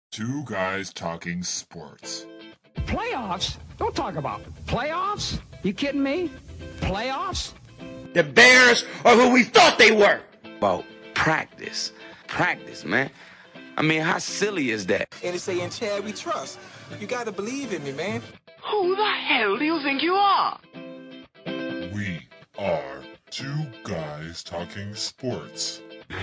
Two guys talking sports. Playoffs? Don't talk about playoffs. You kidding me? Playoffs? The Bears are who we thought they were. About practice. Practice, man. I mean, how silly is that? And they say in Chad we trust. You gotta believe in me, man. Who the hell do you think you are? We are two guys talking sports.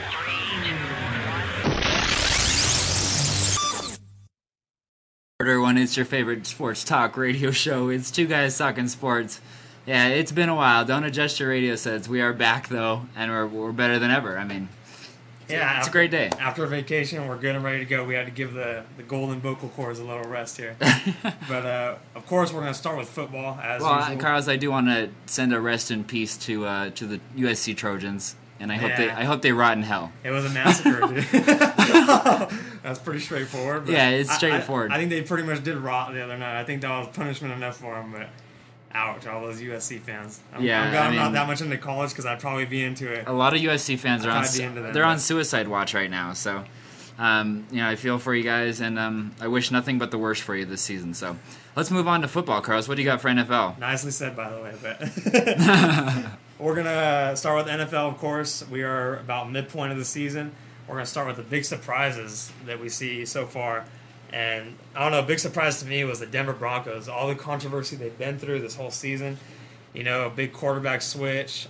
Everyone, it's your favorite sports talk radio show. It's Two Guys Talking Sports. Yeah, it's been a while. Don't adjust your radio sets. We are back, though, and we're better than ever. I mean, it's a great day. After vacation, we're good and ready to go. We had to give the golden vocal cords a little rest here. But, of course, we're going to start with football, as usual. Carlos, I do want to send a rest in peace to the USC Trojans, and I hope they rot in hell. It was a massacre, dude. That's pretty straightforward. But yeah, it's straightforward. I think they pretty much did rot the other night. I think that was punishment enough for them, but ouch, all those USC fans. I'm glad I'm not that much into college because I'd probably be into it. A lot of USC fans are on suicide watch right now, so I feel for you guys, and I wish nothing but the worst for you this season. So let's move on to football, Carlos. What do you got for NFL? Nicely said, by the way, but we're going to start with NFL, of course. We are about midpoint of the season. We're going to start with the big surprises that we see so far. And I don't know, a big surprise to me was the Denver Broncos. All the controversy they've been through this whole season. You know, a big quarterback switch,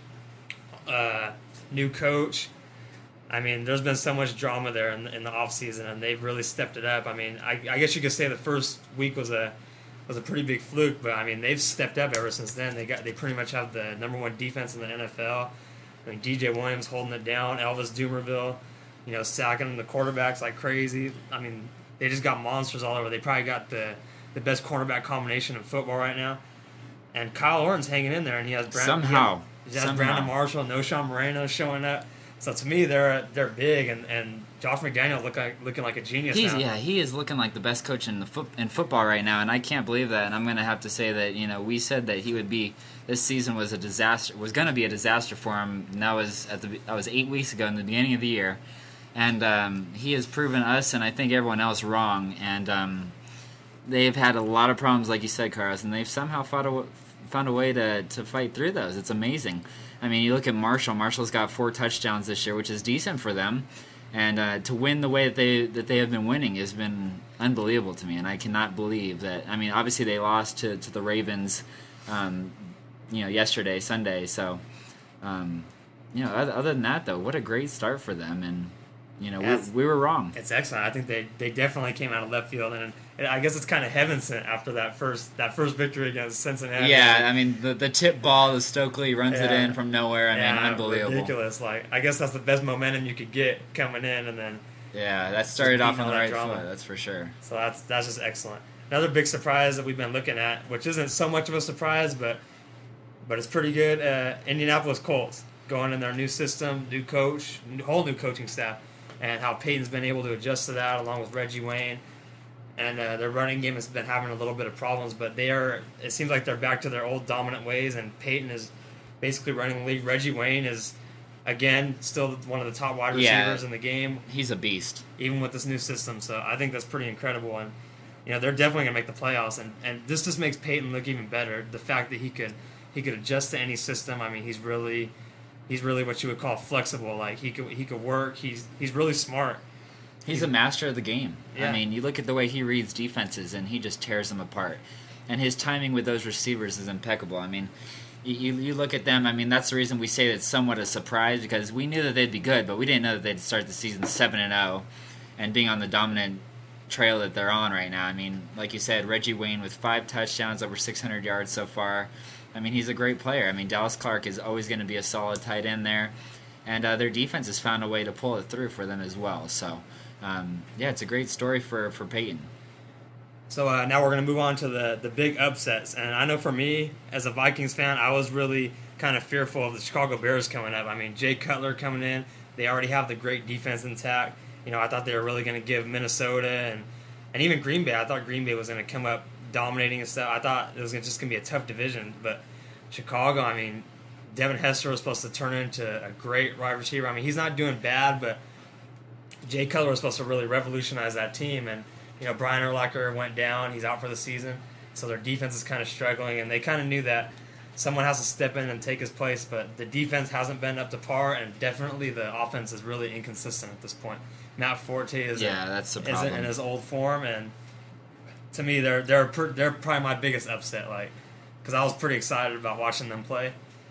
new coach. I mean, there's been so much drama there in the offseason, and they've really stepped it up. I mean, I guess you could say the first week was a pretty big fluke, but I mean, they've stepped up ever since then. They pretty much have the number one defense in the NFL. I mean, DJ Williams holding it down, Elvis Dumervil, sacking the quarterbacks like crazy. I mean, they just got monsters all over. They probably got the best cornerback combination in football right now. And Kyle Orton's hanging in there, and he has Brandon Marshall, Noshawn Moreno showing up. So to me, they're big, and Josh McDaniels looking like a genius now. Yeah, he is looking like the best coach in football right now, and I can't believe that. And I'm going to have to say that we said that he would be. This season was a disaster. Was going to be a disaster for him. And that was 8 weeks ago in the beginning of the year. And he has proven us and I think everyone else wrong. And they've had a lot of problems, like you said, Carlos, and they've somehow found a way to fight through those. It's amazing. I mean, you look at Marshall. Marshall's got 4 touchdowns this year, which is decent for them. And to win the way that they have been winning has been unbelievable to me. And I cannot believe that. I mean, obviously they lost to the Ravens, yesterday, Sunday. So, other than that, though, what a great start for them. And we were wrong. It's excellent. I think they definitely came out of left field, and I guess it's kind of heaven sent after that first victory against Cincinnati. Yeah, I mean the tip ball, the Stokely runs it in from nowhere. I mean, unbelievable, ridiculous. Like I guess that's the best momentum you could get coming in, and then that started off on the right foot. That's for sure. So that's just excellent. Another big surprise that we've been looking at, which isn't so much of a surprise, but it's pretty good. Indianapolis Colts going in their new system, new coach, whole new coaching staff. And how Peyton's been able to adjust to that along with Reggie Wayne. And their running game has been having a little bit of problems, but it seems like they're back to their old dominant ways, and Peyton is basically running the league. Reggie Wayne is, again, still one of the top wide receivers in the game. He's a beast. Even with this new system, so I think that's pretty incredible. And, they're definitely going to make the playoffs, and this just makes Peyton look even better. The fact that he could adjust to any system, I mean, he's really what you would call flexible. Like he could work. He's really smart. He's a master of the game. Yeah. I mean, you look at the way he reads defenses, and he just tears them apart. And his timing with those receivers is impeccable. I mean, you look at them. I mean, that's the reason we say it's somewhat a surprise, because we knew that they'd be good, but we didn't know that they'd start the season 7-0 and being on the dominant trail that they're on right now. I mean, like you said, Reggie Wayne with 5 touchdowns, over 600 yards so far. I mean, he's a great player. I mean, Dallas Clark is always going to be a solid tight end there. And their defense has found a way to pull it through for them as well. So, it's a great story for Peyton. So now we're going to move on to the big upsets. And I know for me, as a Vikings fan, I was really kind of fearful of the Chicago Bears coming up. I mean, Jay Cutler coming in. They already have the great defense intact. I thought they were really going to give Minnesota and even Green Bay. I thought Green Bay was going to come up dominating and stuff. I thought it was just going to be a tough division, but Chicago, I mean, Devin Hester was supposed to turn into a great wide receiver. I mean, he's not doing bad, but Jay Cutler was supposed to really revolutionize that team, and Brian Urlacher went down. He's out for the season. So their defense is kind of struggling, and they kind of knew that someone has to step in and take his place, but the defense hasn't been up to par, and definitely the offense is really inconsistent at this point. Matt Forte that's the problem. isn't in his old form, and to me, they're probably my biggest upset, because I was pretty excited about watching them play.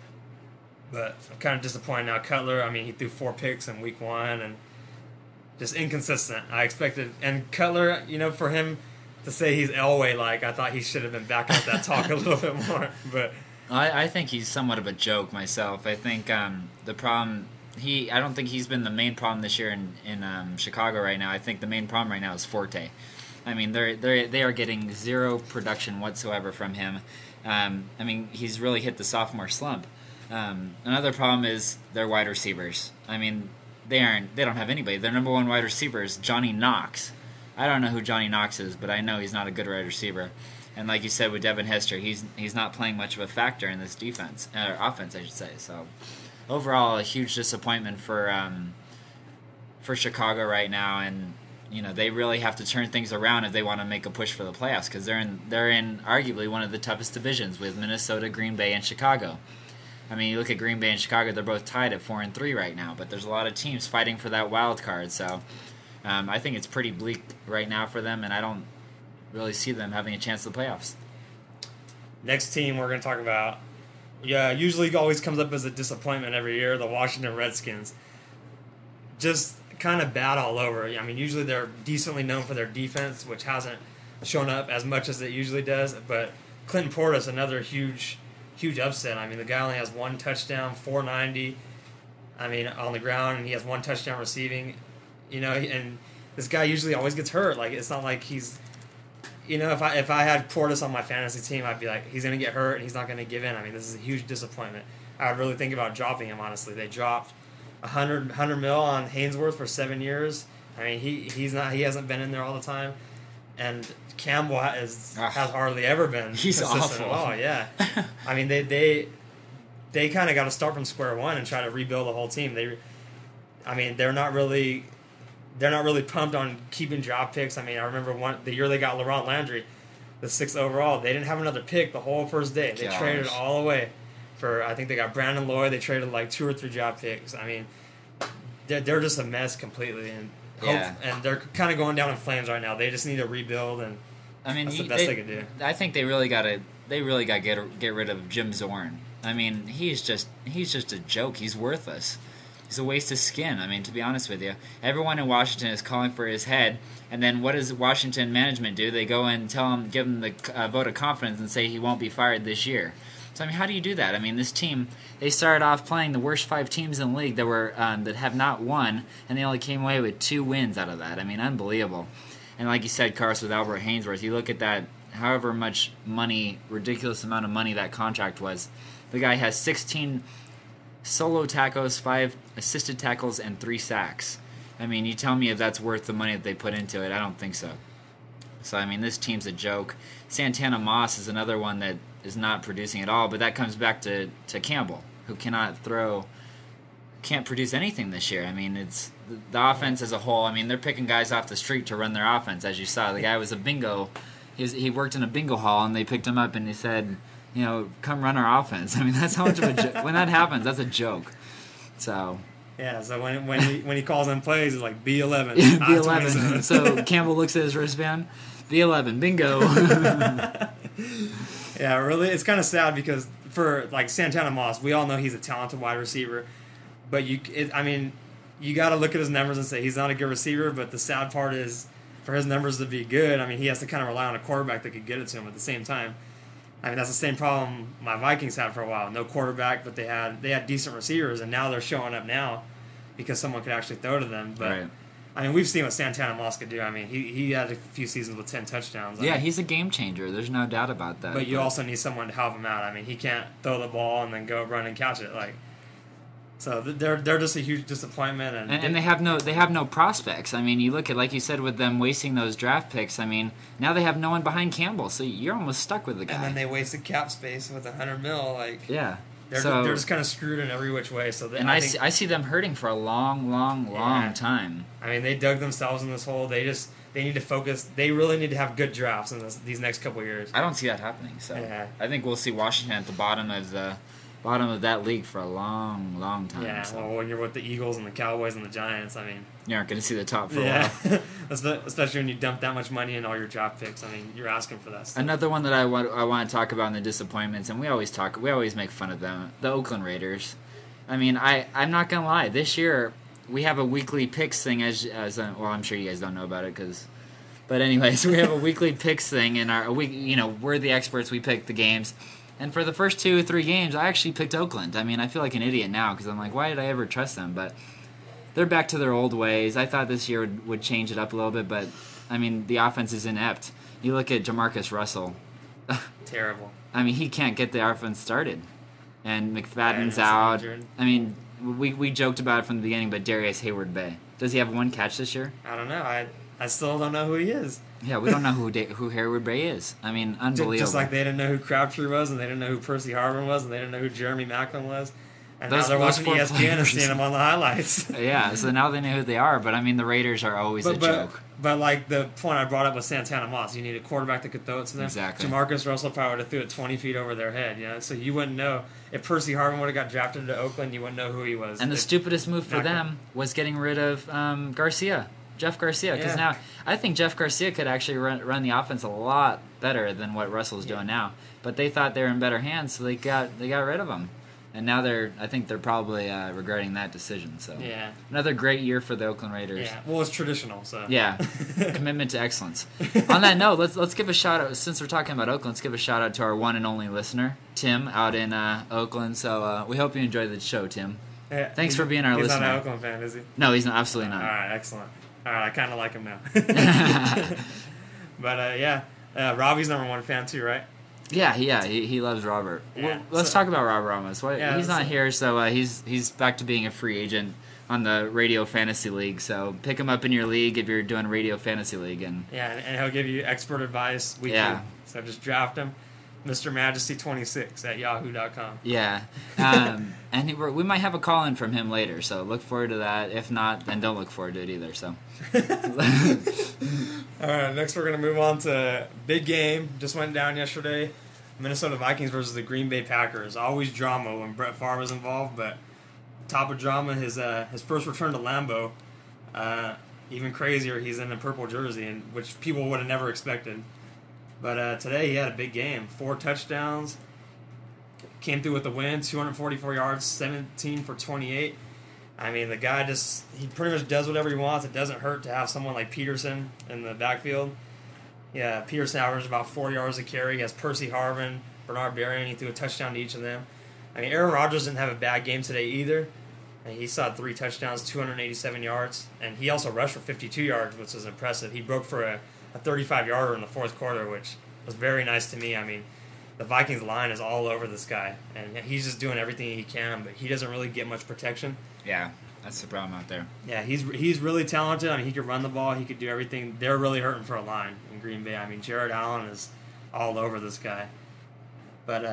But I'm kind of disappointed now. Cutler, I mean, he threw 4 picks in week 1, and just inconsistent. I expected, and Cutler, for him to say he's Elway, I thought he should have been backing up that talk a little bit more. But I think he's somewhat of a joke myself. I think the problem I don't think he's been the main problem this year in Chicago right now. I think the main problem right now is Forte. I mean, they are getting zero production whatsoever from him. I mean, he's really hit the sophomore slump. Another problem is their wide receivers. I mean, they don't have anybody. Their number 1 wide receiver is Johnny Knox. I don't know who Johnny Knox is, but I know he's not a good wide receiver. And like you said with Devin Hester, he's not playing much of a factor in this defense, or offense, I should say. So overall, a huge disappointment for Chicago right now, and they really have to turn things around if they want to make a push for the playoffs, because they're in arguably one of the toughest divisions with Minnesota, Green Bay, and Chicago. I mean, you look at Green Bay and Chicago; they're both tied at 4-3 right now, but there's a lot of teams fighting for that wild card. So I think it's pretty bleak right now for them, and I don't really see them having a chance at the playoffs. Next team we're going to talk about, usually always comes up as a disappointment every year, the Washington Redskins. Just kind of bad all over. I mean, usually they're decently known for their defense, which hasn't shown up as much as it usually does. But Clinton Portis, another huge upset. I mean, the guy only has 1 touchdown, 490. I mean, on the ground, and he has 1 touchdown receiving. And this guy usually always gets hurt. It's not like he's. If I had Portis on my fantasy team, I'd be like, he's going to get hurt and he's not going to give in. I mean, this is a huge disappointment. I would really think about dropping him, honestly. They dropped $100 mil on Hainsworth for 7 years. I mean, he hasn't been in there all the time. And Campbell has hardly ever been he's consistent awful. at all. Yeah. I mean, they kind of got to start from square one and try to rebuild the whole team. They're not really pumped on keeping draft picks. I mean, I remember the year they got Laurent Landry, the 6th overall. They didn't have another pick the whole first day. They traded all the way for, I think they got Brandon Lloyd. They traded 2 or 3 draft picks. I mean, they're just a mess completely. And they're kind of going down in flames right now. They just need to rebuild, and that's the best they can do. I think they really got to get rid of Jim Zorn. I mean, he's just a joke. He's worthless. He's a waste of skin. I mean, to be honest with you, everyone in Washington is calling for his head, and then what does Washington management do? They go and give him the vote of confidence and say he won't be fired this year. So I mean, how do you do that? I mean, this team, they started off playing the worst 5 teams in the league that have not won, and they only came away with 2 wins out of that. I mean, unbelievable. And like you said, Carson, with Albert Hainsworth, you look at that, however much money, ridiculous amount of money that contract was. The guy has 16 solo tackles, 5 assisted tackles, and 3 sacks. I mean, you tell me if that's worth the money that they put into it. I don't think so. So, I mean, this team's a joke. Santana Moss is another one that is not producing at all, but that comes back to Campbell, who can't produce anything this year. I mean, it's the offense as a whole. I mean, they're picking guys off the street to run their offense, as you saw. The guy was a bingo. He worked in a bingo hall, and they picked him up, and he said, come run our offense. I mean, that's how much of a joke. When that happens, that's a joke. So. Yeah, so when he calls in plays, it's like B11. B11. So Campbell looks at his wristband. B11, bingo. Yeah, really, it's kind of sad because for Santana Moss, we all know he's a talented wide receiver, but you got to look at his numbers and say he's not a good receiver. But the sad part is, for his numbers to be good, I mean, he has to kind of rely on a quarterback that could get it to him at the same time. I mean, that's the same problem my Vikings had for a while. No quarterback, but they had decent receivers, and now they're showing up now because someone could actually throw to them. But right. I mean, we've seen what Santana Moss could do. I mean, he had a few seasons with 10 touchdowns. He's a game changer. There's no doubt about that. But you also need someone to help him out. I mean, he can't throw the ball and then go run and catch it. So they're just a huge disappointment. And they have no prospects. I mean, you look at, like you said, with them wasting those draft picks. I mean, now they have no one behind Campbell, so you're almost stuck with the guy. And then they wasted cap space with $100 million. Yeah. They're just kind of screwed in every which way. So I see them hurting for a long time. I mean, they dug themselves in this hole. They they need to focus. They really need to have good drafts in these next couple of years. I don't see that happening. So Yeah. I think we'll see Washington at the bottom of that league for a long, long time. Yeah, so. well, when you're with the Eagles and the Cowboys and the Giants, I mean, You aren't going to see the top for a yeah, while. especially when you dump that much money in all your draft picks. I mean, you're asking for that stuff. Another one that I want to talk about in the disappointments, and we always make fun of them, the Oakland Raiders. I mean, I'm not gonna lie. This year we have a weekly picks thing well, I'm sure you guys don't know about it but anyways, we have a weekly picks thing in our week. You know, we're the experts. We pick the games, and for the first 2 or 3 games, I actually picked Oakland. I mean, I feel like an idiot now because I'm like, why did I ever trust them? But they're back to their old ways. I thought this year would change it up a little bit, but I mean, the offense is inept. You look at Jamarcus Russell. Terrible. I mean, he can't get the offense started, and McFadden's he's out. injured. I mean, we joked about it from the beginning, but Darius Hayward-Bay, does he have 1 catch this year? I don't know. I still don't know who he is. Yeah, we don't know who Hayward-Bay is. I mean, unbelievable. Just like they didn't know who Crabtree was, and they didn't know who Percy Harvin was, and they didn't know who Jeremy Maclin was. And Those- now they're those watching 4 ESPN and players. seeing them on the highlights. Yeah, so now they know who they are, but I mean, the Raiders are always a joke. But like the point I brought up with Santana Moss, you need a quarterback that could throw it to them. Exactly. Jamarcus Russell probably would have threw it 20 feet over their head, you know? So you wouldn't know. If Percy Harvin would have got drafted to Oakland, you wouldn't know who he was. And the stupidest move for Not them was getting rid of Jeff Garcia, because Yeah. now I think Jeff Garcia could actually run the offense a lot better than what Russell's doing now. But they thought they were in better hands, so they got rid of him. And now I think they're probably regretting that decision. So Yeah. another great year for the Oakland Raiders. Yeah. Well, it's traditional, so. Yeah, commitment to excellence. On that note, let's give a shout out. Since we're talking about Oakland, let's give a shout out to our one and only listener, Tim, out in Oakland. So we hope you enjoyed the show, Tim. Yeah, Thanks for being our he's listener. He's not an Oakland fan, is he? No, he's not. Absolutely All not. right, excellent. All right, I kind of like him now. But, yeah, Robbie's #1 fan too, right? Yeah, he loves Robert. Yeah, Let's talk about Robert Ramos. Yeah, he's not so- here, so he's back to being a free agent on the Radio Fantasy League. So pick him up in your league if you're doing Radio Fantasy League. And Yeah, and he'll give you expert advice weekly. Yeah. So just draft him. Mr. Majesty26 at yahoo.com. yeah, and we might have a call in from him later. So look forward to that. If not, then don't look forward to it either. So All right, next we're going to move on to big game. Just went down yesterday. Minnesota Vikings versus the Green Bay Packers. Always drama when Brett Favre was involved, but top of drama, his first return to Lambeau. Even crazier, he's in a purple jersey, and which people would have never expected. But today he had a big game. 4 touchdowns. Came through with the win, 244 yards, 17 for 28. I mean, the guy he pretty much does whatever he wants. It doesn't hurt to have someone like Peterson in the backfield. Yeah, Peterson averaged about 4 yards a carry. He has Percy Harvin, Bernard Berrian. He threw a touchdown to each of them. I mean, Aaron Rodgers didn't have a bad game today either. And he saw 3 touchdowns, 287 yards. And he also rushed for 52 yards, which was impressive. He broke for a 35-yarder in the fourth quarter, which was very nice to me. I mean, the Vikings line is all over this guy. And he's just doing everything he can, but he doesn't really get much protection. yeah, that's the problem out there. Yeah, he's really talented. I mean, he could run the ball. He could do everything. They're really hurting for a line in Green Bay. I mean, Jared Allen is all over this guy. But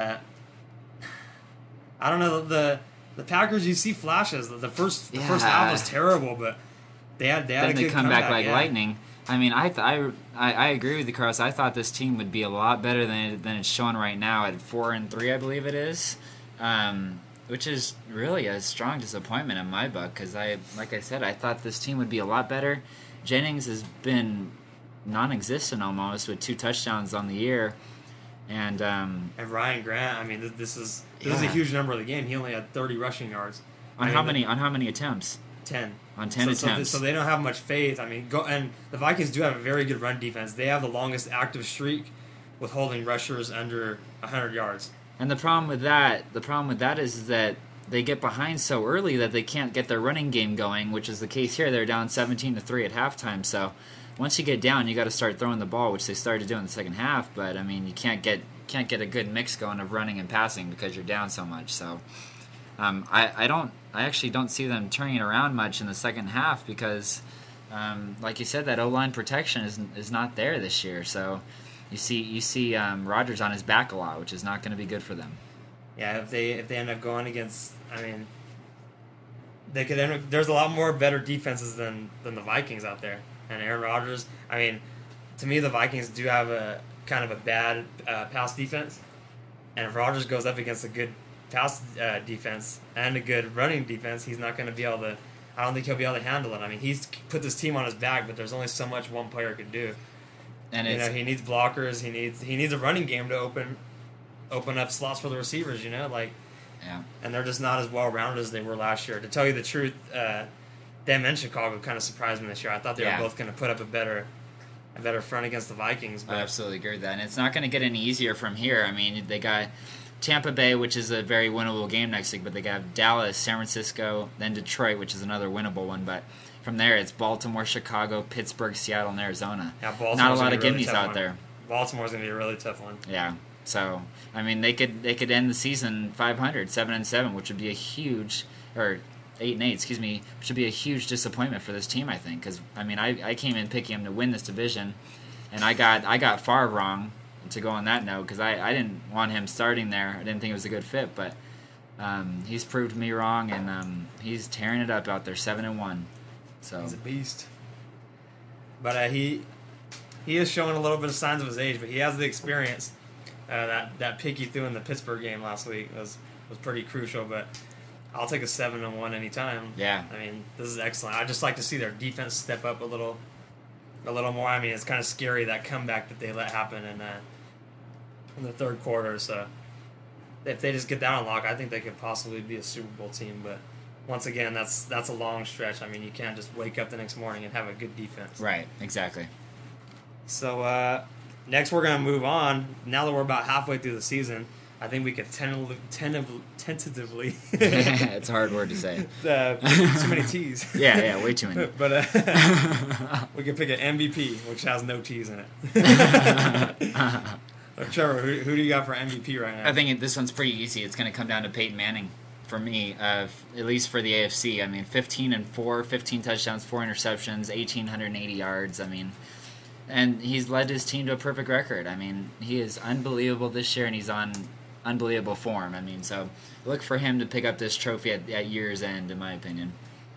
I don't know. The Packers, you see flashes. The first half was terrible, but they had a Then they good come back comeback, like yeah. lightning. I mean, I agree with you, Carlos. I thought this team would be a lot better than it's showing right now at 4-3, I believe it is, which is really a strong disappointment in my book because like I said, I thought this team would be a lot better. Jennings has been non-existent almost with 2 touchdowns on the year, and Ryan Grant. I mean, this is a huge number of the game. He only had 30 rushing yards. on how many attempts? 10. On 10 attempts. So they don't have much faith. I mean, and the Vikings do have a very good run defense. They have the longest active streak with holding rushers under 100 yards. And the problem with that is that they get behind so early that they can't get their running game going, which is the case here. They're down 17-3 at halftime. So once you get down, you got to start throwing the ball, which they started to do in the second half. But I mean, you can't get a good mix going of running and passing because you're down so much. So I actually don't see them turning it around much in the second half because, like you said, that O-line protection is not there this year. So you see Rodgers on his back a lot, which is not going to be good for them. Yeah, if they end up going against, I mean, they could end up, there's a lot more better defenses than the Vikings out there. and Aaron Rodgers. I mean, to me, the Vikings do have a kind of a bad pass defense, and if Rodgers goes up against a good pass defense and a good running defense, he's not going to be able to. I don't think he'll be able to handle it. I mean, he's put this team on his back, but there's only so much one player could do. And he needs blockers. He needs a running game to open up slots for the receivers. Yeah. And they're just not as well rounded as they were last year. To tell you the truth, them and Chicago kind of surprised me this year. I thought they were both going to put up a better front against the Vikings. But I absolutely agree with that, and it's not going to get any easier from here. I mean, they got Tampa Bay, which is a very winnable game next week, but they got Dallas, San Francisco, then Detroit, which is another winnable one. But from there, it's Baltimore, Chicago, Pittsburgh, Seattle, and Arizona. Yeah, Baltimore's not a lot of really gimmies out there. Baltimore's going to be a really tough one. Yeah. So, I mean, they could end the season 500, 7-7, which would be a huge, or 8-8, excuse me, which would be a huge disappointment for this team, I think. Because, I mean, I came in picking them to win this division, and I got Favre wrong, to go on that note, because I didn't want him starting there. I didn't think it was a good fit, but he's proved me wrong, and he's tearing it up out there, 7-1. So he's a beast. But he is showing a little bit of signs of his age, but he has the experience. That pick he threw in the Pittsburgh game last week was pretty crucial, but I'll take a 7-1 anytime. Yeah. I mean, this is excellent. I just like to see their defense step up a little more. I mean, it's kind of scary, that comeback that they let happen in the third quarter. So if they just get that unlocked, I think they could possibly be a Super Bowl team. But once again, that's a long stretch. I mean, you can't just wake up the next morning and have a good defense. Right, exactly. So next we're going to move on. Now that we're about halfway through the season, I think we could tentatively it's a hard word to say. Too many T's. Yeah, way too many. But we could pick an MVP, which has no T's in it. Trevor, who do you got for MVP right now? I think this one's pretty easy. It's going to come down to Peyton Manning for me, at least for the AFC. I mean, 15-4, 15 touchdowns, 4 interceptions, 1,880 yards. I mean, and he's led his team to a perfect record. I mean, he is unbelievable this year, and he's on unbelievable form. I mean, so look for him to pick up this trophy at year's end, in my opinion.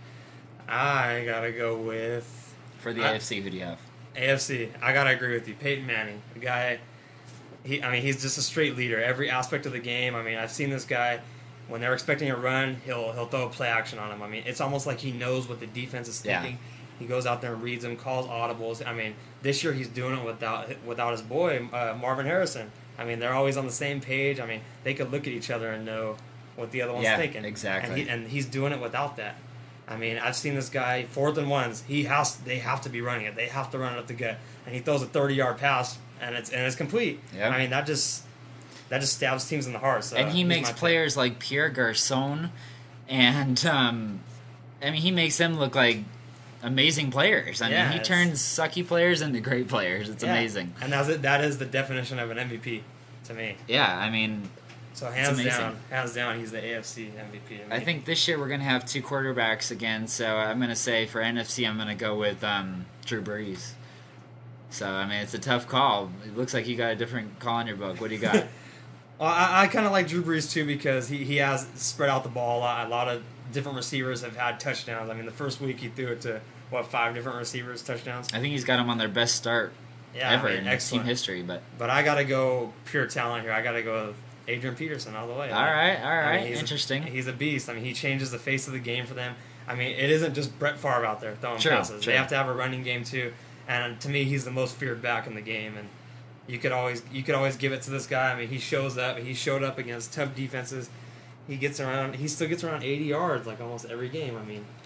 I gotta go with... For the AFC, who do you have? AFC, I gotta agree with you. Peyton Manning, the guy... he's just a straight leader. Every aspect of the game. I mean, I've seen this guy, when they're expecting a run, he'll throw a play action on him. I mean, it's almost like he knows what the defense is thinking. Yeah. He goes out there and reads them, calls audibles. I mean, this year he's doing it without his boy, Marvin Harrison. I mean, they're always on the same page. I mean, they could look at each other and know what the other one's thinking. Exactly. And he's doing it without that. I mean, I've seen this guy, 4th and 1s, they have to be running it. They have to run it up the gut. And he throws a 30-yard pass, and it's complete. Yep. I mean, that just stabs teams in the heart. So and he makes players like Pierre Garçon, and I mean, he makes them look like amazing players. I mean, he turns sucky players into great players. It's amazing. And that is the definition of an MVP to me. Yeah, I mean, so hands down, he's the AFC MVP. I think this year we're going to have 2 quarterbacks again, so I'm going to say for NFC, I'm going to go with Drew Brees. So, I mean, it's a tough call. It looks like you got a different call in your book. What do you got? Well, I kind of like Drew Brees, too, because he has spread out the ball a lot. A lot of different receivers have had touchdowns. I mean, the first week he threw it to, 5 different receivers, touchdowns? I think he's got them on their best start ever in team history. But I got to go pure talent here. I got to go with Adrian Peterson all the way. All right. I mean, interesting. He's a beast. I mean, he changes the face of the game for them. I mean, it isn't just Brett Favre out there throwing passes. They have to have a running game, too. And to me, he's the most feared back in the game, and you could always give it to this guy. I mean, he shows up. He showed up against tough defenses. He still gets around 80 yards like almost every game. I mean,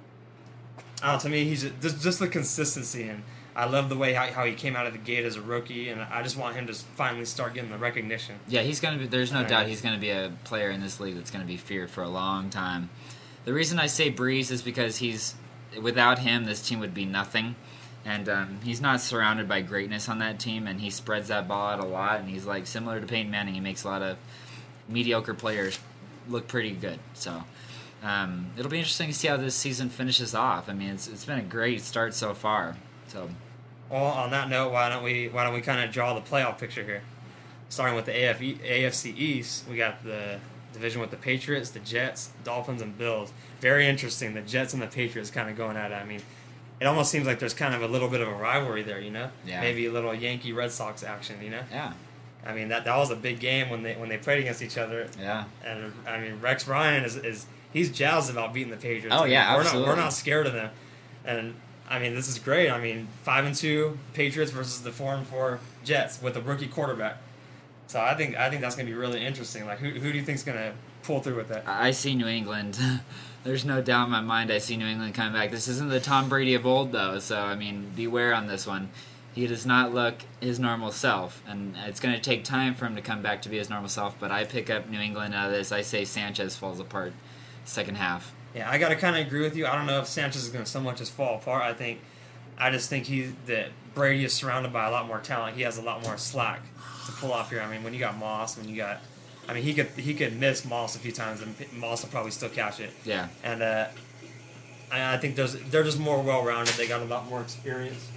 to me, he's just the consistency, and I love the way how he came out of the gate as a rookie, and I just want him to finally start getting the recognition. Yeah, he's gonna be. There's no doubt he's gonna be a player in this league that's gonna be feared for a long time. The reason I say Brees is because without him, this team would be nothing. And he's not surrounded by greatness on that team, and he spreads that ball out a lot, and he's like similar to Peyton Manning. He makes a lot of mediocre players look pretty good. So it'll be interesting to see how this season finishes off. I mean, it's been a great start so far. So, well, on that note, why don't we kind of draw the playoff picture here? Starting with the AFC East, we got the division with the Patriots, the Jets, Dolphins, and Bills. Very interesting. The Jets and the Patriots kind of going at it. I mean, it almost seems like there's kind of a little bit of a rivalry there, you know? Yeah. Maybe a little Yankee Red Sox action, you know? Yeah. I mean, that was a big game when they played against each other. Yeah. And I mean, Rex Ryan is he's jazzed about beating the Patriots. Oh, I mean, yeah, we're absolutely. not scared of them. And I mean, this is great. I mean, 5-2 Patriots versus the 4-4 Jets with a rookie quarterback. So I think that's going to be really interesting. Like, who do you think's going to pull through with that? I see New England. There's no doubt in my mind I see New England coming back. This isn't the Tom Brady of old, though, so, I mean, beware on this one. He does not look his normal self, and it's going to take time for him to come back to be his normal self, but I pick up New England out of this. I say Sanchez falls apart second half. Yeah, I got to kind of agree with you. I don't know if Sanchez is going to so much as fall apart. I just think that Brady is surrounded by a lot more talent. He has a lot more slack to pull off here. I mean, when you got Moss, he could miss Moss a few times, and Moss will probably still catch it. Yeah. And I think they're just more well-rounded. They got a lot more experience.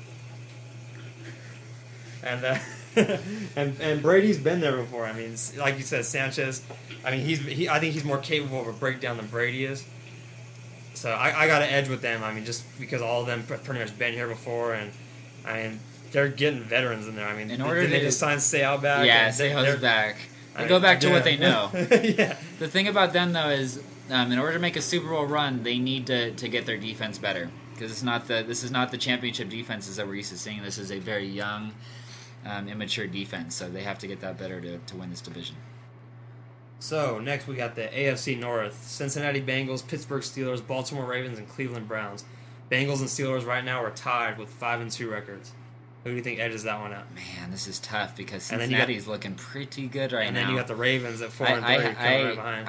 And and Brady's been there before. I mean, like you said, Sanchez. I mean, I think he's more capable of a breakdown than Brady is. So I got to edge with them. I mean, just because all of them pretty much been here before, and I mean, they're getting veterans in there. I mean, did they just sign Seau back? Yeah, Seau's back. They go back to what they know. Yeah. The thing about them, though, is in order to make a Super Bowl run, they need to get their defense better. Because this is not the championship defenses that we're used to seeing. This is a very young, immature defense. So they have to get that better to win this division. So, next we got the AFC North. Cincinnati Bengals, Pittsburgh Steelers, Baltimore Ravens, and Cleveland Browns. Bengals and Steelers right now are tied with 5-2 records. Who do you think edges that one out? Man, this is tough because And then Cincinnati's looking pretty good right now. And then you got the Ravens at 4-3 coming right behind.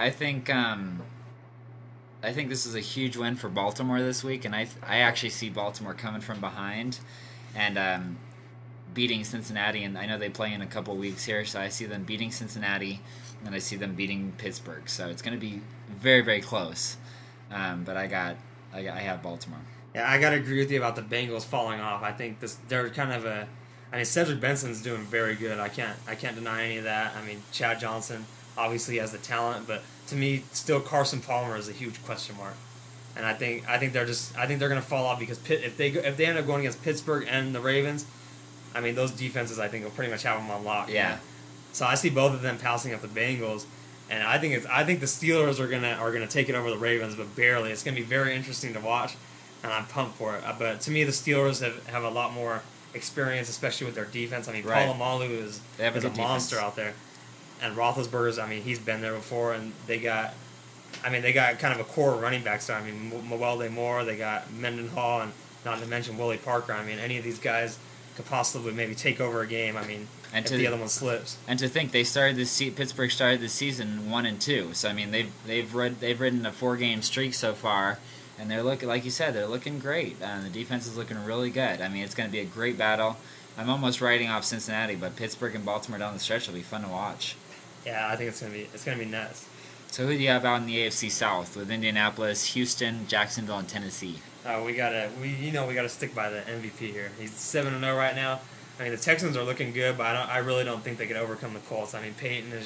I think this is a huge win for Baltimore this week, and I actually see Baltimore coming from behind and beating Cincinnati. And I know they play in a couple weeks here, so I see them beating Cincinnati, and I see them beating Pittsburgh. So it's going to be very, very close. But I have Baltimore. Yeah, I gotta agree with you about the Bengals falling off. I think they're kind of Cedric Benson's doing very good. I can't deny any of that. I mean, Chad Johnson obviously has the talent, but to me, still Carson Palmer is a huge question mark. And I think they're gonna fall off because if they end up going against Pittsburgh and the Ravens, I mean those defenses I think will pretty much have them on lock. Yeah. So I see both of them passing up the Bengals. And I think the Steelers are gonna take it over the Ravens, but barely. It's gonna be very interesting to watch. And I'm pumped for it. But to me, the Steelers have a lot more experience, especially with their defense. I mean, Right. Polamalu is a good monster defense out there. And Roethlisberger's, I mean, he's been there before. And they got kind of a core running backs there. I mean, Mewelde Moore, they got Mendenhall, and not to mention Willie Parker. I mean, any of these guys could possibly maybe take over a game. I mean, if the other one slips. And to think Pittsburgh started the season 1-2. So I mean, they've ridden a 4-game streak so far. And they're looking, like you said, they're looking great. The defense is looking really good. I mean, it's going to be a great battle. I'm almost writing off Cincinnati, but Pittsburgh and Baltimore down the stretch will be fun to watch. Yeah, I think it's gonna be nuts. So who do you have out in the AFC South with Indianapolis, Houston, Jacksonville, and Tennessee? We gotta stick by the MVP here. He's 7-0 right now. I mean, the Texans are looking good, but I really don't think they could overcome the Colts. I mean, Peyton is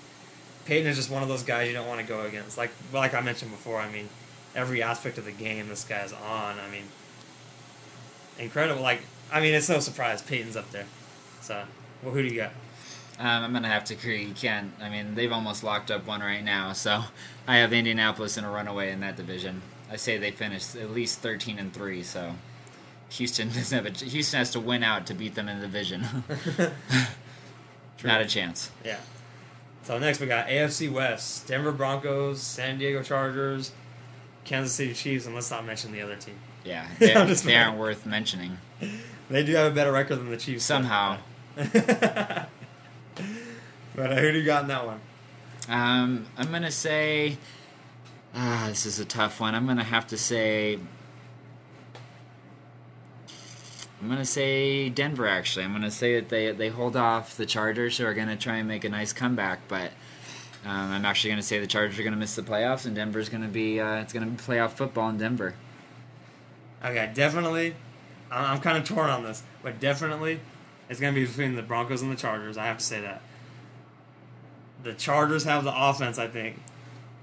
just one of those guys you don't want to go against. Like I mentioned before. I mean, every aspect of the game this guy's on. I mean, incredible. It's no surprise Peyton's up there. So, well, who do you got? I'm going to have to agree. You can't. I mean, they've almost locked up one right now. So, I have Indianapolis in a runaway in that division. I say they finished at least 13-3. So, Houston has to win out to beat them in the division. Not a chance. Yeah. So next we got AFC West: Denver Broncos, San Diego Chargers, Kansas City Chiefs, and let's not mention the other team. Yeah, they aren't worth mentioning. They do have a better record than the Chiefs. Somehow. But who do you got in that one? I'm going to say... this is a tough one. I'm going to have to say... I'm going to say Denver, actually. I'm going to say that they hold off the Chargers, who are going to try and make a nice comeback, but... I'm actually going to say the Chargers are going to miss the playoffs, and Denver's going to be it's going to be playoff football in Denver. Okay, definitely. I'm kind of torn on this, but definitely it's going to be between the Broncos and the Chargers. I have to say that. The Chargers have the offense, I think,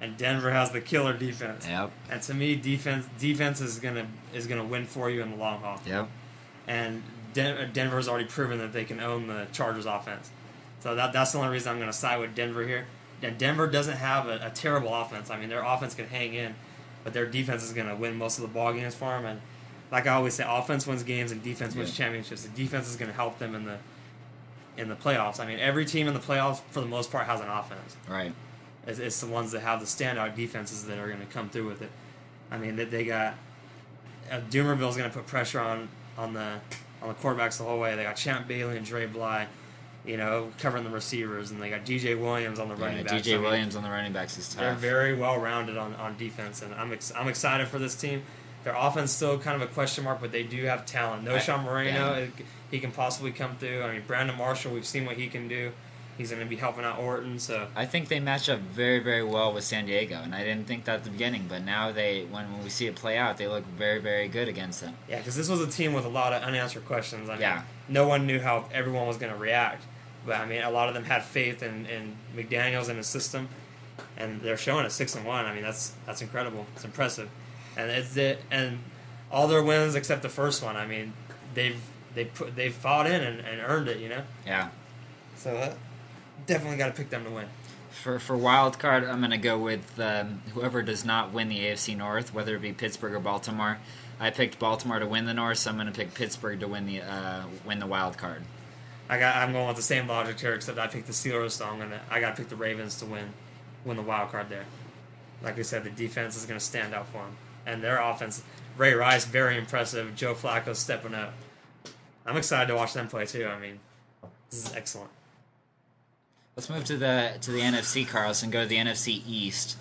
and Denver has the killer defense. Yep. And to me, defense is gonna win for you in the long haul. Yep. And Denver's already proven that they can own the Chargers offense. So that's the only reason I'm going to side with Denver here. And Denver doesn't have a terrible offense. I mean, their offense can hang in, but their defense is going to win most of the ball games for them. And like I always say, offense wins games and defense wins championships. The defense is going to help them in the playoffs. I mean, every team in the playoffs, for the most part, has an offense. Right. It's the ones that have the standout defenses that are going to come through with it. I mean, they got Doomerville's going to put pressure on the quarterbacks the whole way. They got Champ Bailey and Dre Bly, covering the receivers, and they got DJ Williams on the running backs. DJ Williams on the running backs is tough. They're very well rounded on defense, and I'm excited for this team. Their offense still kind of a question mark, but they do have talent. Sean Moreno, he can possibly come through. I mean, Brandon Marshall, we've seen what he can do. He's going to be helping out Orton. So I think they match up very, very well with San Diego, and I didn't think that at the beginning, but now when we see it play out, they look very, very good against them. Yeah, because this was a team with a lot of unanswered questions. I mean, no one knew how everyone was going to react, but I mean, a lot of them had faith in McDaniels and his system, and they're showing it 6-1. I mean, that's incredible. It's impressive, and all their wins except the first one. I mean, they've fought in and earned it. Yeah. So. Definitely got to pick them to win. For wild card, I'm going to go with whoever does not win the AFC North, whether it be Pittsburgh or Baltimore. I picked Baltimore to win the North, so I'm going to pick Pittsburgh to win the wild card. I'm going with the same logic here, except I picked the Steelers, so I got to pick the Ravens to win the wild card there. Like I said, the defense is going to stand out for them, and their offense. Ray Rice, very impressive. Joe Flacco stepping up. I'm excited to watch them play too. I mean, this is excellent. Let's move to the NFC, Carlos, and go to the NFC East.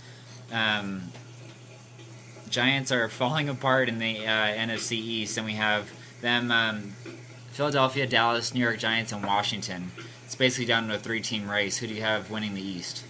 Giants are falling apart in the NFC East, and we have them Philadelphia, Dallas, New York Giants, and Washington. It's basically down to a 3-team race. Who do you have winning the East?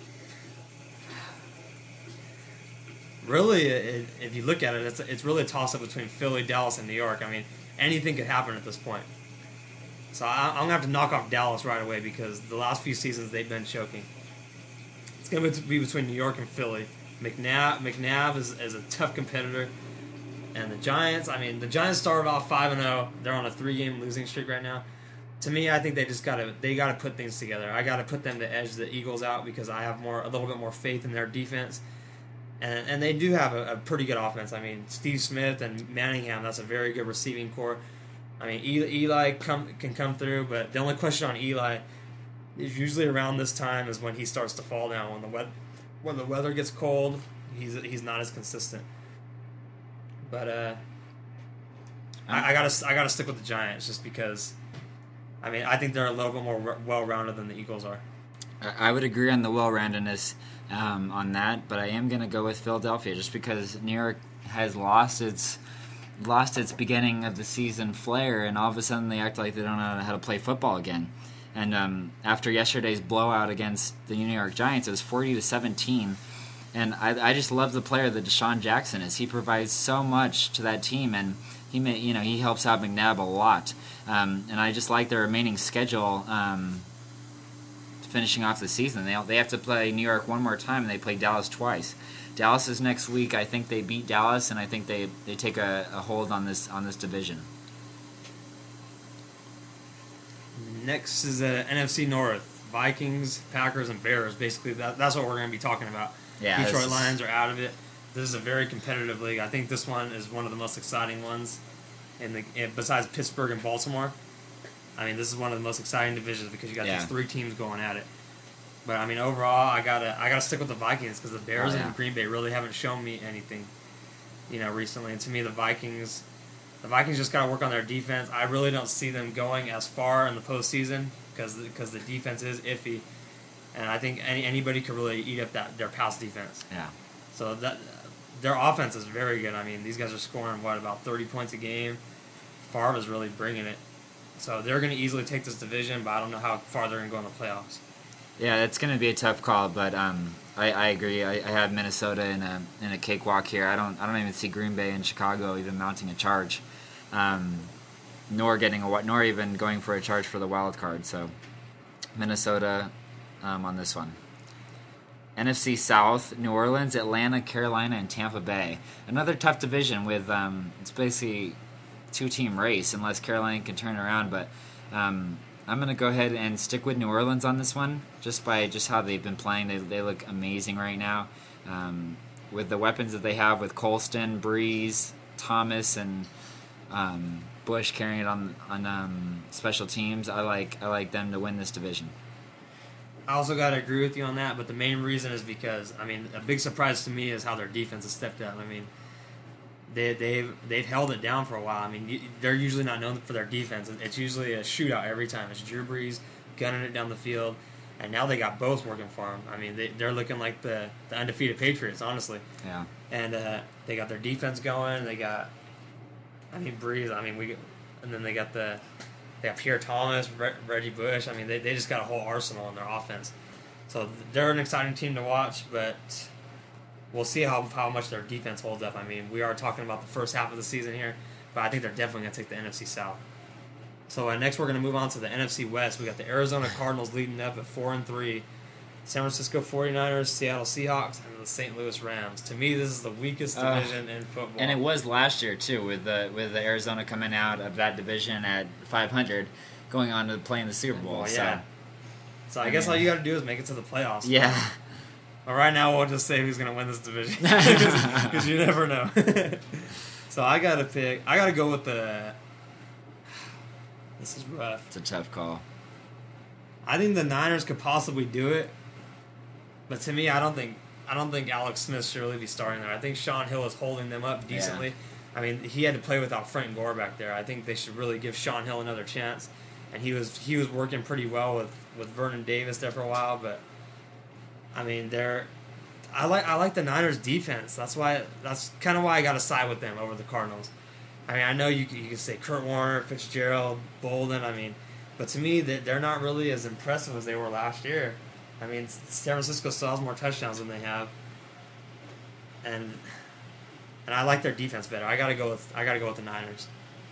Really, if you look at it, it's really a toss-up between Philly, Dallas, and New York. I mean, anything could happen at this point. So I'm going to have to knock off Dallas right away because the last few seasons they've been choking. It's going to be between New York and Philly. McNabb is a tough competitor. And the Giants, the Giants started off 5-0. They're on a 3-game losing streak right now. To me, I think they got to put things together. I got to put them to edge the Eagles out because I have a little bit more faith in their defense. And they do have a pretty good offense. I mean, Steve Smith and Manningham, that's a very good receiving core. I mean, Eli can come through, but the only question on Eli is usually around this time is when he starts to fall down. When the weather gets cold, he's not as consistent. But I gotta stick with the Giants just because. I mean, I think they're a little bit more well-rounded than the Eagles are. I would agree on the well-roundedness on that, but I am going to go with Philadelphia just because New York has lost its beginning of the season flair, and all of a sudden they act like they don't know how to play football again. And after yesterday's blowout against the New York Giants, it was 40-17. And I just love the player that Deshaun Jackson is. He provides so much to that team, and he helps out McNabb a lot. And I just like their remaining schedule finishing off the season. They have to play New York one more time, and they play Dallas twice. Dallas is next week. I think they beat Dallas, and I think they take a hold on this division. Next is the NFC North. Vikings, Packers, and Bears. Basically, that's what we're going to be talking about. Yeah, Detroit Lions are out of it. This is a very competitive league. I think this one is one of the most exciting ones, besides Pittsburgh and Baltimore. I mean, this is one of the most exciting divisions because you got these 3 teams going at it. But I mean, overall, I gotta stick with the Vikings because the Bears and Green Bay really haven't shown me anything, recently. And to me, the Vikings just gotta work on their defense. I really don't see them going as far in the postseason because the defense is iffy, and I think anybody could really eat up their pass defense. Yeah. So their offense is very good. I mean, these guys are scoring about 30 points a game. Favre is really bringing it. So they're going to easily take this division, but I don't know how far they're going to go in the playoffs. Yeah, it's going to be a tough call, but I agree. I have Minnesota in a cakewalk here. I don't even see Green Bay and Chicago even mounting a charge, nor even going for a charge for the wild card. So Minnesota on this one. NFC South, New Orleans, Atlanta, Carolina, and Tampa Bay. Another tough division with it's basically 2-team race unless Carolina can turn around. But I'm going to go ahead and stick with New Orleans on this one just by how they've been playing. They look amazing right now with the weapons that they have with Colston, Breeze, Thomas, and Bush carrying it on special teams. I like them to win this division. I also got to agree with you on that, but the main reason is because, I mean, a big surprise to me is how their defense has stepped up. I mean, they've held it down for a while. I mean, they're usually not known for their defense. It's usually a shootout every time. It's Drew Brees gunning it down the field, and now they got both working for them. I mean, they're looking like the undefeated Patriots, honestly. Yeah. And they got their defense going. They got, I mean, Brees. I mean, and then they got Pierre Thomas, Reggie Bush. I mean, they just got a whole arsenal in their offense. So they're an exciting team to watch, but we'll see how much their defense holds up. I mean, we are talking about the first half of the season here, but I think they're definitely going to take the NFC South. So next we're going to move on to the NFC West. We got the Arizona Cardinals leading up at 4-3, San Francisco 49ers, Seattle Seahawks, and the St. Louis Rams. To me, this is the weakest division in football. And it was last year too, with the Arizona coming out of that division at 500, going on to play in the Super Bowl. Well, yeah. So I guess all you got to do is make it to the playoffs. Yeah. But right now, we'll just say who's going to win this division because you never know. So I got to go with the. This is rough. It's a tough call. I think the Niners could possibly do it, but to me, I don't think Alex Smith should really be starting there. I think Sean Hill is holding them up decently. Yeah. I mean, he had to play without Frank Gore back there. I think they should really give Sean Hill another chance, and he was working pretty well with Vernon Davis there for a while. But I mean, I like the Niners defense. That's kind of why I got to side with them over the Cardinals. I mean, I know you can say Kurt Warner, Fitzgerald, Bolden. I mean, but to me, they're not really as impressive as they were last year. I mean, San Francisco still has more touchdowns than they have, and I like their defense better. I gotta go with the Niners.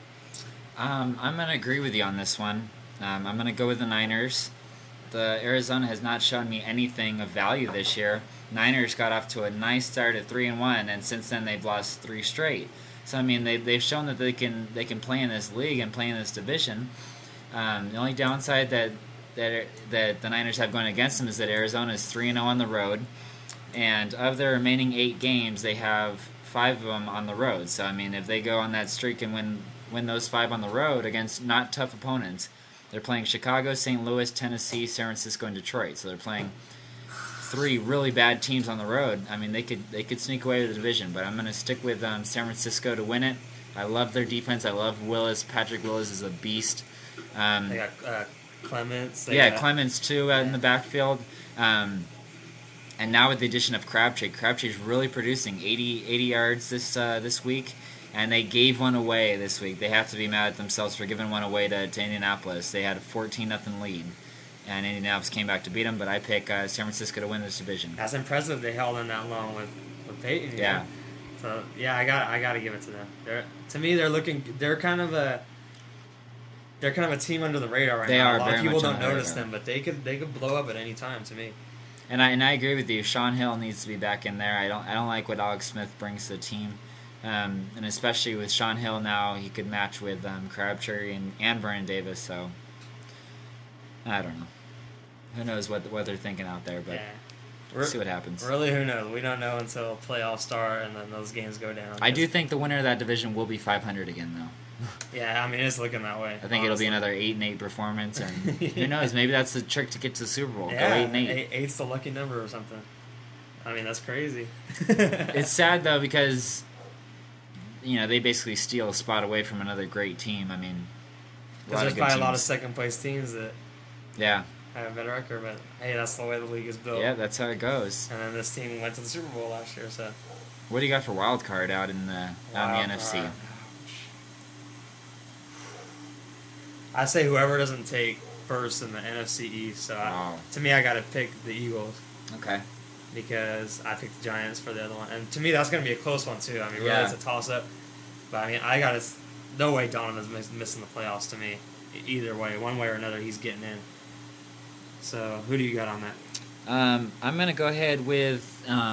I'm gonna agree with you on this one. I'm gonna go with the Niners. The Arizona has not shown me anything of value this year. Niners got off to a nice start at 3-1, and since then they've lost 3 straight. So I mean, they've shown that they can play in this league and play in this division. The only downside that the Niners have going against them is that Arizona is 3-0 on the road, and of their remaining 8 games, they have 5 of them on the road. So I mean, if they go on that streak and win those 5 on the road against not tough opponents, they're playing Chicago, St. Louis, Tennessee, San Francisco, and Detroit. So they're playing 3 really bad teams on the road. I mean, they could sneak away with the division, but I'm going to stick with San Francisco to win it. I love their defense. I love Willis. Patrick Willis is a beast. They got Clements. Clements too out in the backfield. And now with the addition of Crabtree's really producing 80 yards this week, and they gave one away this week. They have to be mad at themselves for giving one away to Indianapolis. They had a 14-0 lead, and Indianapolis came back to beat them. But I pick San Francisco to win this division. That's impressive. They held in that long with Peyton. Yeah. So yeah, I got to give it to them. To me, they're kind of a team under the radar right now. A lot of people don't notice them, but they could blow up at any time. To me. And I agree with you. Sean Hill needs to be back in there. I don't like what Alex Smith brings to the team, and especially with Sean Hill now, he could match with Crabtree and Vernon Davis. So I don't know. Who knows what they're thinking out there? But we'll see what happens. Really, who knows? We don't know until playoffs start and then those games go down. I do think the winner of that division will be 500 again, though. Yeah, I mean, it's looking that way. I think it'll be another 8-8 performance, and who knows? Maybe that's the trick to get to the Super Bowl. Yeah, go 8-8. 8's the lucky number or something. I mean, that's crazy. It's sad though because they basically steal a spot away from another great team. I mean, there's probably a lot of second place teams that have a better record, but hey, that's the way the league is built. Yeah, that's how it goes. And then this team went to the Super Bowl last year, so. What do you got for wild card out in the NFC? I say whoever doesn't take first in the NFC East. So to me, I got to pick the Eagles. Okay. Because I picked the Giants for the other one, and to me, that's going to be a close one too. I mean, really, it's a toss-up. But I mean, no way Donovan's missing the playoffs to me. Either way, one way or another, he's getting in. So who do you got on that? I'm gonna go ahead with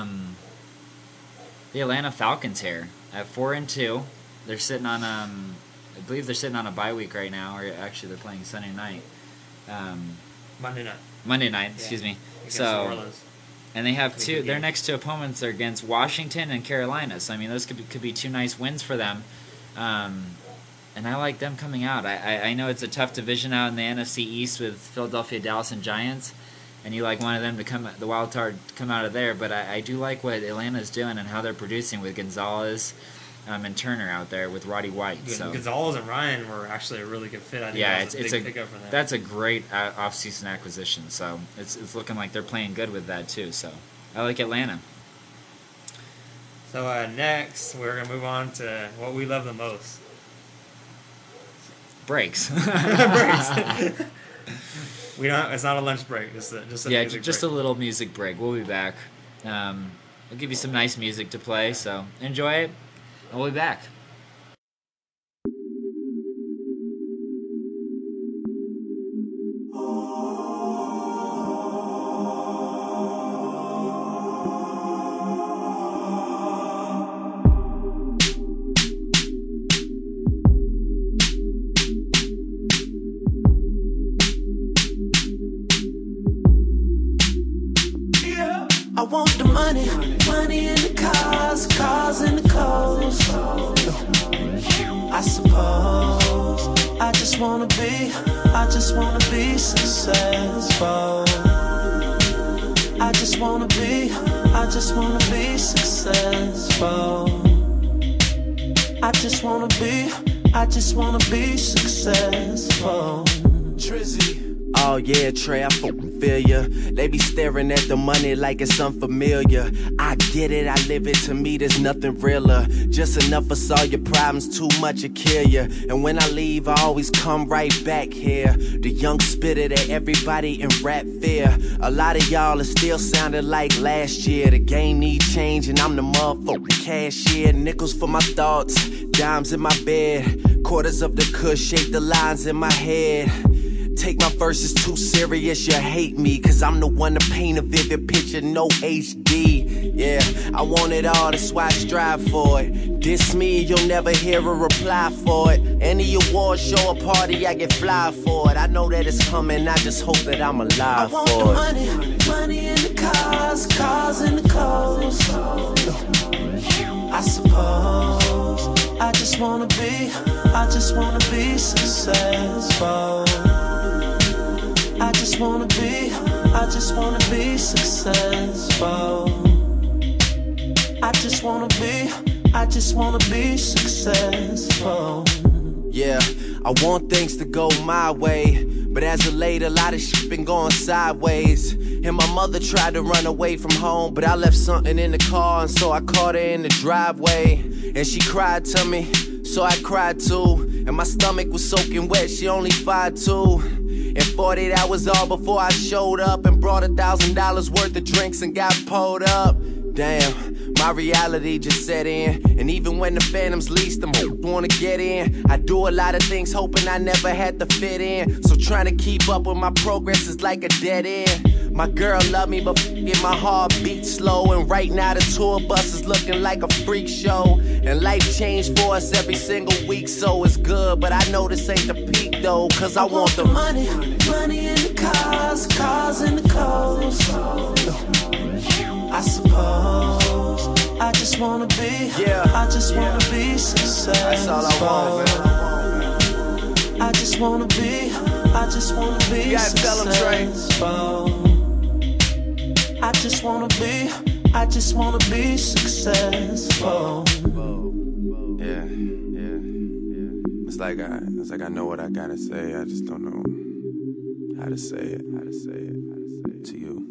the Atlanta Falcons here at 4-2. They're sitting on I believe they're sitting on a bye week right now, or actually they're playing Sunday night. Monday night, excuse me. Against New Orleans. And they have their next two opponents are against Washington and Carolina. So I mean, those could be two nice wins for them. And I like them coming out. I know it's a tough division out in the NFC East with Philadelphia, Dallas, and Giants, and you like one of them to the wild card to come out of there. But I do like what Atlanta's doing and how they're producing with Gonzalez and Turner out there with Roddy White. So Gonzalez and Ryan were actually a really good fit. I think yeah, it's a big pickup for them. That's a great off-season acquisition. So it's looking like they're playing good with that too. So I like Atlanta. So next, we're gonna move on to what we love the most. Breaks. Breaks. We don't. It's not a lunch break. Just a music break. A little music break. We'll be back. I'll give you some nice music to play. So enjoy it. And we'll be back. I want the money in the cars in the clothes. I suppose I just wanna be successful. I just wanna be successful. I just wanna be successful. Trizzy. Oh yeah, Trey, I feel ya. They be staring at the money like it's unfamiliar. I get it, I live it, to me there's nothing realer. Just enough to solve your problems, too much to kill ya. And when I leave, I always come right back here. The young spitter that everybody in rap fear. A lot of y'all are still sounding like last year. The game need change and I'm the motherfucking cashier. Nickels for my thoughts, dimes in my bed. Quarters of the kush shape the lines in my head. Take my verses too serious, you hate me. Cause I'm the one to paint a vivid picture, no HD. Yeah, I want it all, that's why I strive for it. Diss me, you'll never hear a reply for it. Any award show or party, I get fly for it. I know that it's coming, I just hope that I'm alive for it. I want the money in the cars in the clothes. I suppose I just wanna be successful. I just wanna be successful. I just wanna be successful. Yeah, I want things to go my way, but as of late, a lot of shit been going sideways. And my mother tried to run away from home, but I left something in the car, and so I caught her in the driveway. And she cried to me, so I cried too. And my stomach was soaking wet, she only 5'2". And 48 hours all before I showed up and brought $1,000 worth of drinks and got pulled up. Damn, my reality just set in. And even when the phantoms least, them wanna get in. I do a lot of things hoping I never had to fit in. So trying to keep up with my progress is like a dead end. My girl love me, but f***ing my heart beats slow. And right now the tour bus is looking like a freak show. And life changed for us every single week, so it's good. But I know this ain't the peak though, cause I want the money in the cars in the clothes. I suppose I just wanna be successful. That's all I want, man. I just wanna be successful. I just wanna be successful. Yeah. It's like I know what I gotta say. I just don't know how to say it to you.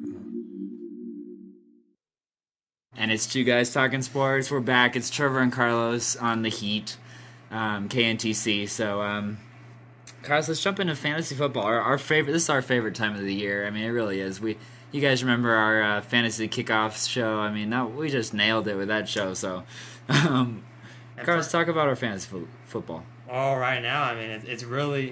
And it's Two Guys Talking Sports. We're back. It's Trevor and Carlos on the Heat, KNTC. So, Carlos, let's jump into fantasy football. Our favorite. This is our favorite time of the year. I mean, it really is. You guys remember our fantasy kickoff show? I mean, we just nailed it with that show. So, Carlos, talk about our fantasy football. All right, now, I mean, it's really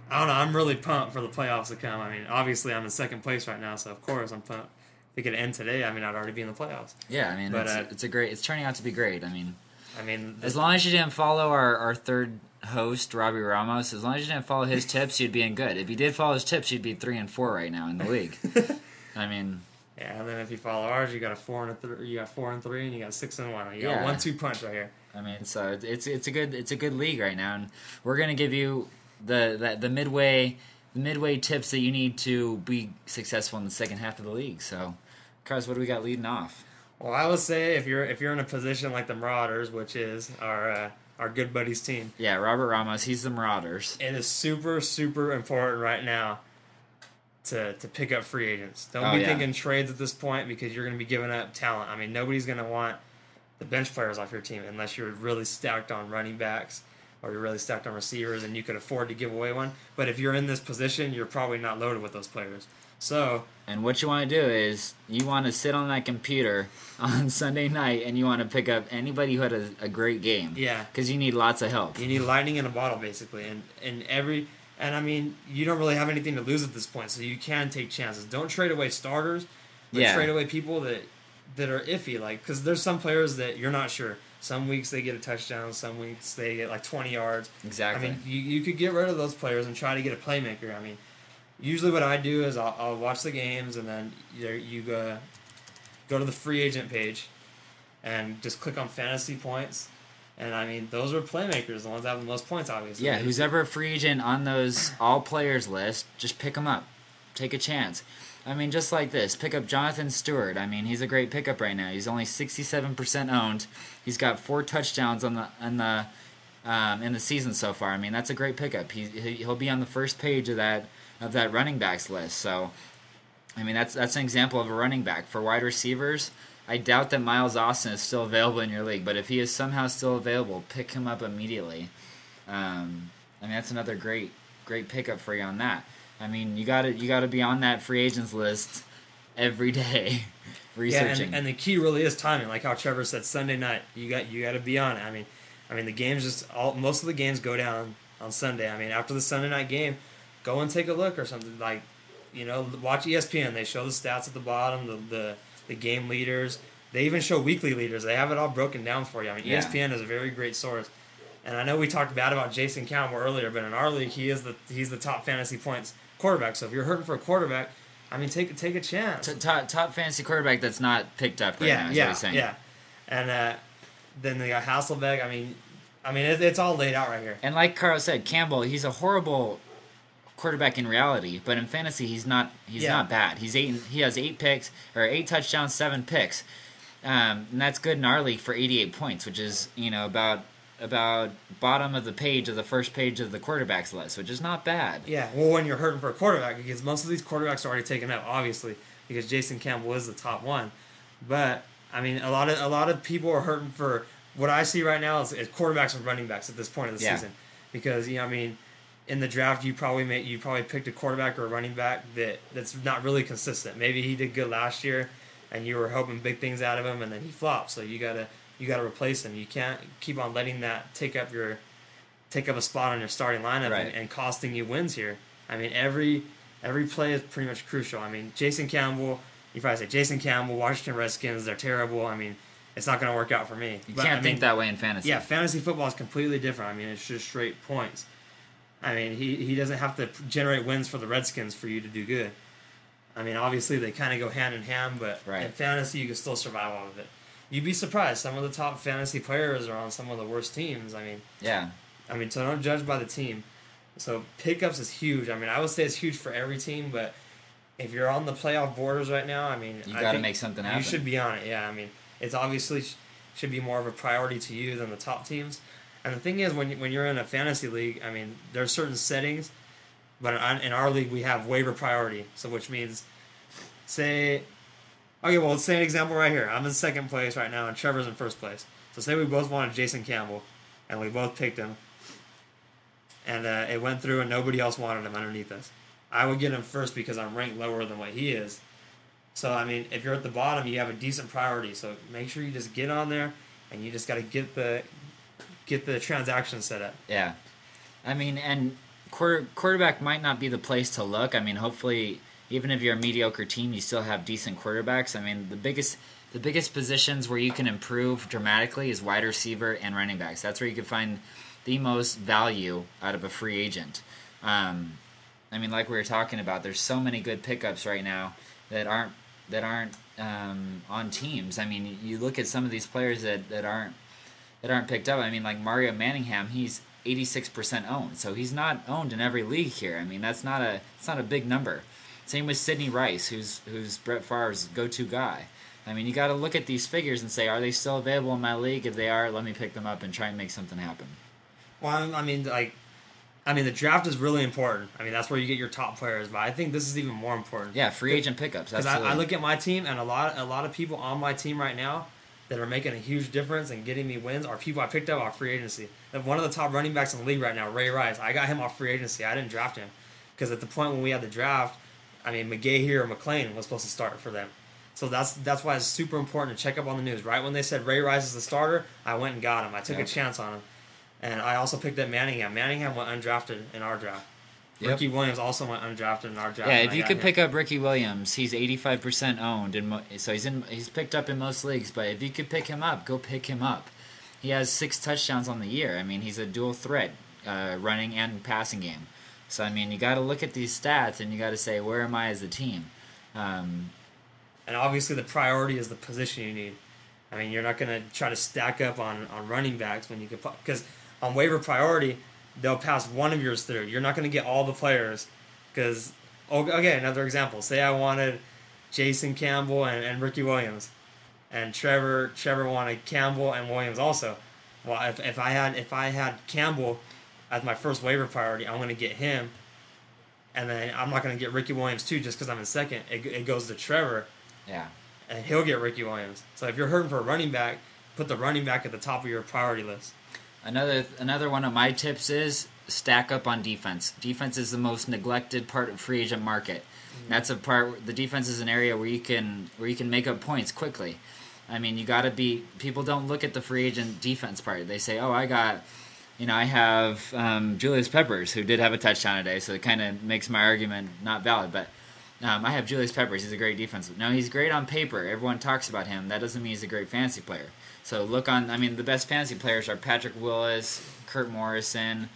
I don't know. I'm really pumped for the playoffs to come. I mean, obviously, I'm in second place right now, so of course I'm pumped. If it could end today, I mean, I'd already be in the playoffs. Yeah, I mean, But, it's turning out to be great. I mean, I mean, as long as you didn't follow our third host, Robbie Ramos, as long as you didn't follow his tips, you'd be in good. If you did follow his tips, you'd be 3-4 right now in the league. I mean, yeah. And then if you follow ours, you got a 4-3. You got 4-3, and you got 6-1. You got Yeah. 1-2 punch right here. I mean, so it's a good league right now, and we're gonna give you the midway tips that you need to be successful in the second half of the league. So, Carlos, what do we got leading off? Well, I would say if you're in a position like the Marauders, which is our good buddies team, Yeah, Robert Ramos, he's the Marauders. it is super, super important right now to pick up free agents. Don't be thinking trades at this point because you're going to be giving up talent. I mean, nobody's going to want the bench players off your team unless you're really stacked on running backs or you're really stacked on receivers and you could afford to give away one. But if you're in this position, you're probably not loaded with those players. So, And what you want to do is you want to sit on that computer on Sunday night and you want to pick up anybody who had a great game. yeah. Because you need lots of help. You need lightning in a bottle, basically, and I mean, you don't really have anything to lose at this point, so you can take chances. Don't trade away starters, but Yeah. trade away people that are iffy, like because there's some players that you're not sure. Some weeks they get a touchdown, some weeks they get like 20 yards. Exactly. I mean, you could get rid of those players and try to get a playmaker. I mean, usually what I do is I'll watch the games and then you go to the free agent page and just click on fantasy points. And I mean, those are playmakers, the ones that have the most points, obviously. Yeah, who's ever a free agent on those all players list, just pick him up. Take a chance. I mean, just like this, pick up Jonathan Stewart. I mean, he's a great pickup right now. He's only 67% owned. He's got 4 touchdowns in the season so far. I mean, that's a great pickup. He'll be on the first page of that running backs list. So, I mean, that's an example of a running back. For wide receivers, I doubt that Miles Austin is still available in your league, but if he is somehow still available, pick him up immediately. I mean, that's another great pickup for you on that. I mean, you gotta be on that free agents list every day, researching. Yeah, and the key really is timing, like how Trevor said. Sunday night, you got to be on it. I mean, the games most of the games go down on Sunday. I mean, after the Sunday night game, go and take a look or something like, watch ESPN. They show the stats at the bottom, the game leaders. They even show weekly leaders. They have it all broken down for you. I mean, Yeah. ESPN is a very great source. And I know we talked bad about Jason Campbell earlier, but in our league, he's the top fantasy points quarterback. So if you're hurting for a quarterback, I mean, take a chance. Top fantasy quarterback that's not picked up right now. Is what he's saying. Yeah. And then they got Hasselbeck. I mean, it's all laid out right here. And like Carl said, Campbell, he's a horrible quarterback in reality, but in fantasy, he's not bad. He has 8 picks or 8 touchdowns, 7 picks, and that's good in our league for 88 points, which is about bottom of the page of the first page of the quarterbacks list, which is not bad. Yeah, well, when you're hurting for a quarterback, because most of these quarterbacks are already taken up, obviously, because Jason Campbell is the top one. But I mean, a lot of people are hurting for what I see right now is quarterbacks and running backs at this point of the season, because in the draft you probably picked a quarterback or a running back that's not really consistent. Maybe he did good last year, and you were hoping big things out of him, and then he flopped. So you gotta replace him. You can't keep on letting that take up a spot on your starting lineup and costing you wins here. I mean, every play is pretty much crucial. I mean, Jason Campbell, you probably say Jason Campbell, Washington Redskins, they're terrible. I mean, it's not going to work out for me. You can't think that way in fantasy. Yeah, fantasy football is completely different. I mean, it's just straight points. I mean, he doesn't have to generate wins for the Redskins for you to do good. I mean, obviously they kind of go hand in hand, but in fantasy you can still survive off of it. You'd be surprised. Some of the top fantasy players are on some of the worst teams. I mean, so don't judge by the team. So pickups is huge. I mean, I would say it's huge for every team, but if you're on the playoff borders right now, I mean, you got to make something happen. You should be on it. Yeah, I mean, it's obviously should be more of a priority to you than the top teams. And the thing is, when you're in a fantasy league, I mean, there's certain settings, but in our league we have waiver priority. So which means, let's say an example right here. I'm in second place right now, and Trevor's in first place. So say we both wanted Jason Campbell, and we both picked him, and it went through, and nobody else wanted him underneath us. I would get him first because I'm ranked lower than what he is. So, I mean, if you're at the bottom, you have a decent priority. So make sure you just get on there, and you just got to get the transaction set up. Yeah. I mean, and quarterback might not be the place to look. I mean, hopefully, even if you're a mediocre team, you still have decent quarterbacks. I mean, the biggest positions where you can improve dramatically is wide receiver and running backs. That's where you can find the most value out of a free agent. I mean, like we were talking about, there's so many good pickups right now that aren't on teams. I mean, you look at some of these players that aren't picked up. I mean, like Mario Manningham, he's 86% owned, so he's not owned in every league here. I mean, it's not a big number. Same with Sidney Rice, who's Brett Favre's go-to guy. I mean, you got to look at these figures and say, are they still available in my league? If they are, let me pick them up and try and make something happen. Well, I mean, the draft is really important. I mean, that's where you get your top players. But I think this is even more important. Yeah, free agent pickups. Because I look at my team, and a lot of people on my team right now that are making a huge difference and getting me wins are people I picked up off free agency. One of the top running backs in the league right now, Ray Rice, I got him off free agency. I didn't draft him because at the point when we had the draft, I mean, McGahee or McClain was supposed to start for them. So that's why it's super important to check up on the news. Right when they said Ray Rice is the starter, I went and got him. I took a chance on him. And I also picked up Manningham. Manningham went undrafted in our draft. Yep. Ricky Williams also went undrafted in our draft. Yeah, if you could pick up Ricky Williams, he's 85% owned, so he's picked up in most leagues. But if you could pick him up, go pick him up. He has 6 touchdowns on the year. I mean, he's a dual threat, running and passing game. So I mean, you got to look at these stats and you got to say, where am I as a team? And obviously, the priority is the position you need. I mean, you're not going to try to stack up on running backs when you can, because on waiver priority, they'll pass one of yours through. You're not going to get all the players because, okay, another example. Say I wanted Jason Campbell and Ricky Williams, and Trevor wanted Campbell and Williams also. Well, if I had Campbell as my first waiver priority, I'm going to get him, and then I'm not going to get Ricky Williams too just because I'm in second. It goes to Trevor. Yeah. And he'll get Ricky Williams. So if you're hurting for a running back, put the running back at the top of your priority list. Another one of my tips is stack up on defense. Defense is the most neglected part of free agent market. Mm-hmm. That's a part. The defense is an area where you can make up points quickly. I mean, you got to be. People don't look at the free agent defense part. They say, "Oh, I have Julius Peppers, who did have a touchdown today," so it kind of makes my argument not valid. But I have Julius Peppers. He's a great defensive. No, he's great on paper. Everyone talks about him. That doesn't mean he's a great fantasy player. So the best fantasy players are Patrick Willis, Kurt Morrison,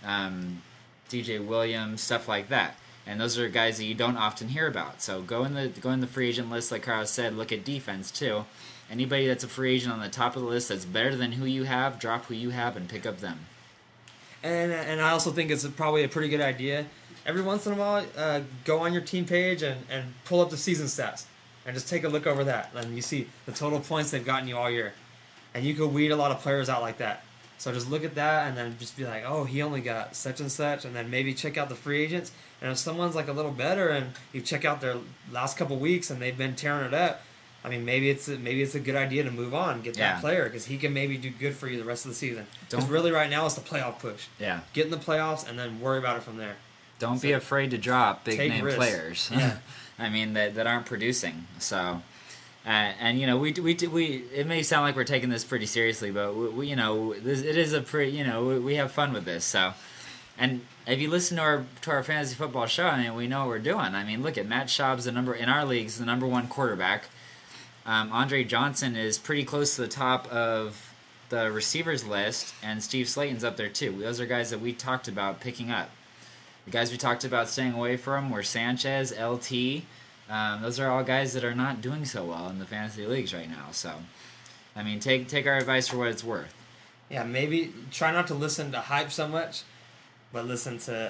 DJ Williams, stuff like that. And those are guys that you don't often hear about. So go in the free agent list, like Carlos said. Look at defense too. Anybody that's a free agent on the top of the list that's better than who you have, drop who you have and pick up them. And I also think it's probably a pretty good idea. Every once in a while, go on your team page and pull up the season stats and just take a look over that. And you see the total points they've gotten you all year. And you could weed a lot of players out like that. So just look at that and then just be like, oh, he only got such and such. And then maybe check out the free agents. And if someone's like a little better and you check out their last couple weeks and they've been tearing it up, I mean, maybe it's a good idea to move on, get that player, because he can maybe do good for you the rest of the season. Because really right now it's the playoff push. Yeah. Get in the playoffs and then worry about it from there. Don't be afraid to drop big name players. Yeah. I mean, that aren't producing. So, and you know, we it may sound like we're taking this pretty seriously, but we you know, it is a pretty, you know, we have fun with this. So, and if you listen to our fantasy football show, I mean, we know what we're doing. I mean, look at Matt Schaub's in our leagues, the number 1 quarterback. Andre Johnson is pretty close to the top of the receivers list, and Steve Slayton's up there too. Those are guys that we talked about picking up. The guys we talked about staying away from were Sanchez, LT. Those are all guys that are not doing so well in the fantasy leagues right now. So, I mean, take our advice for what it's worth. Yeah, maybe try not to listen to hype so much, but look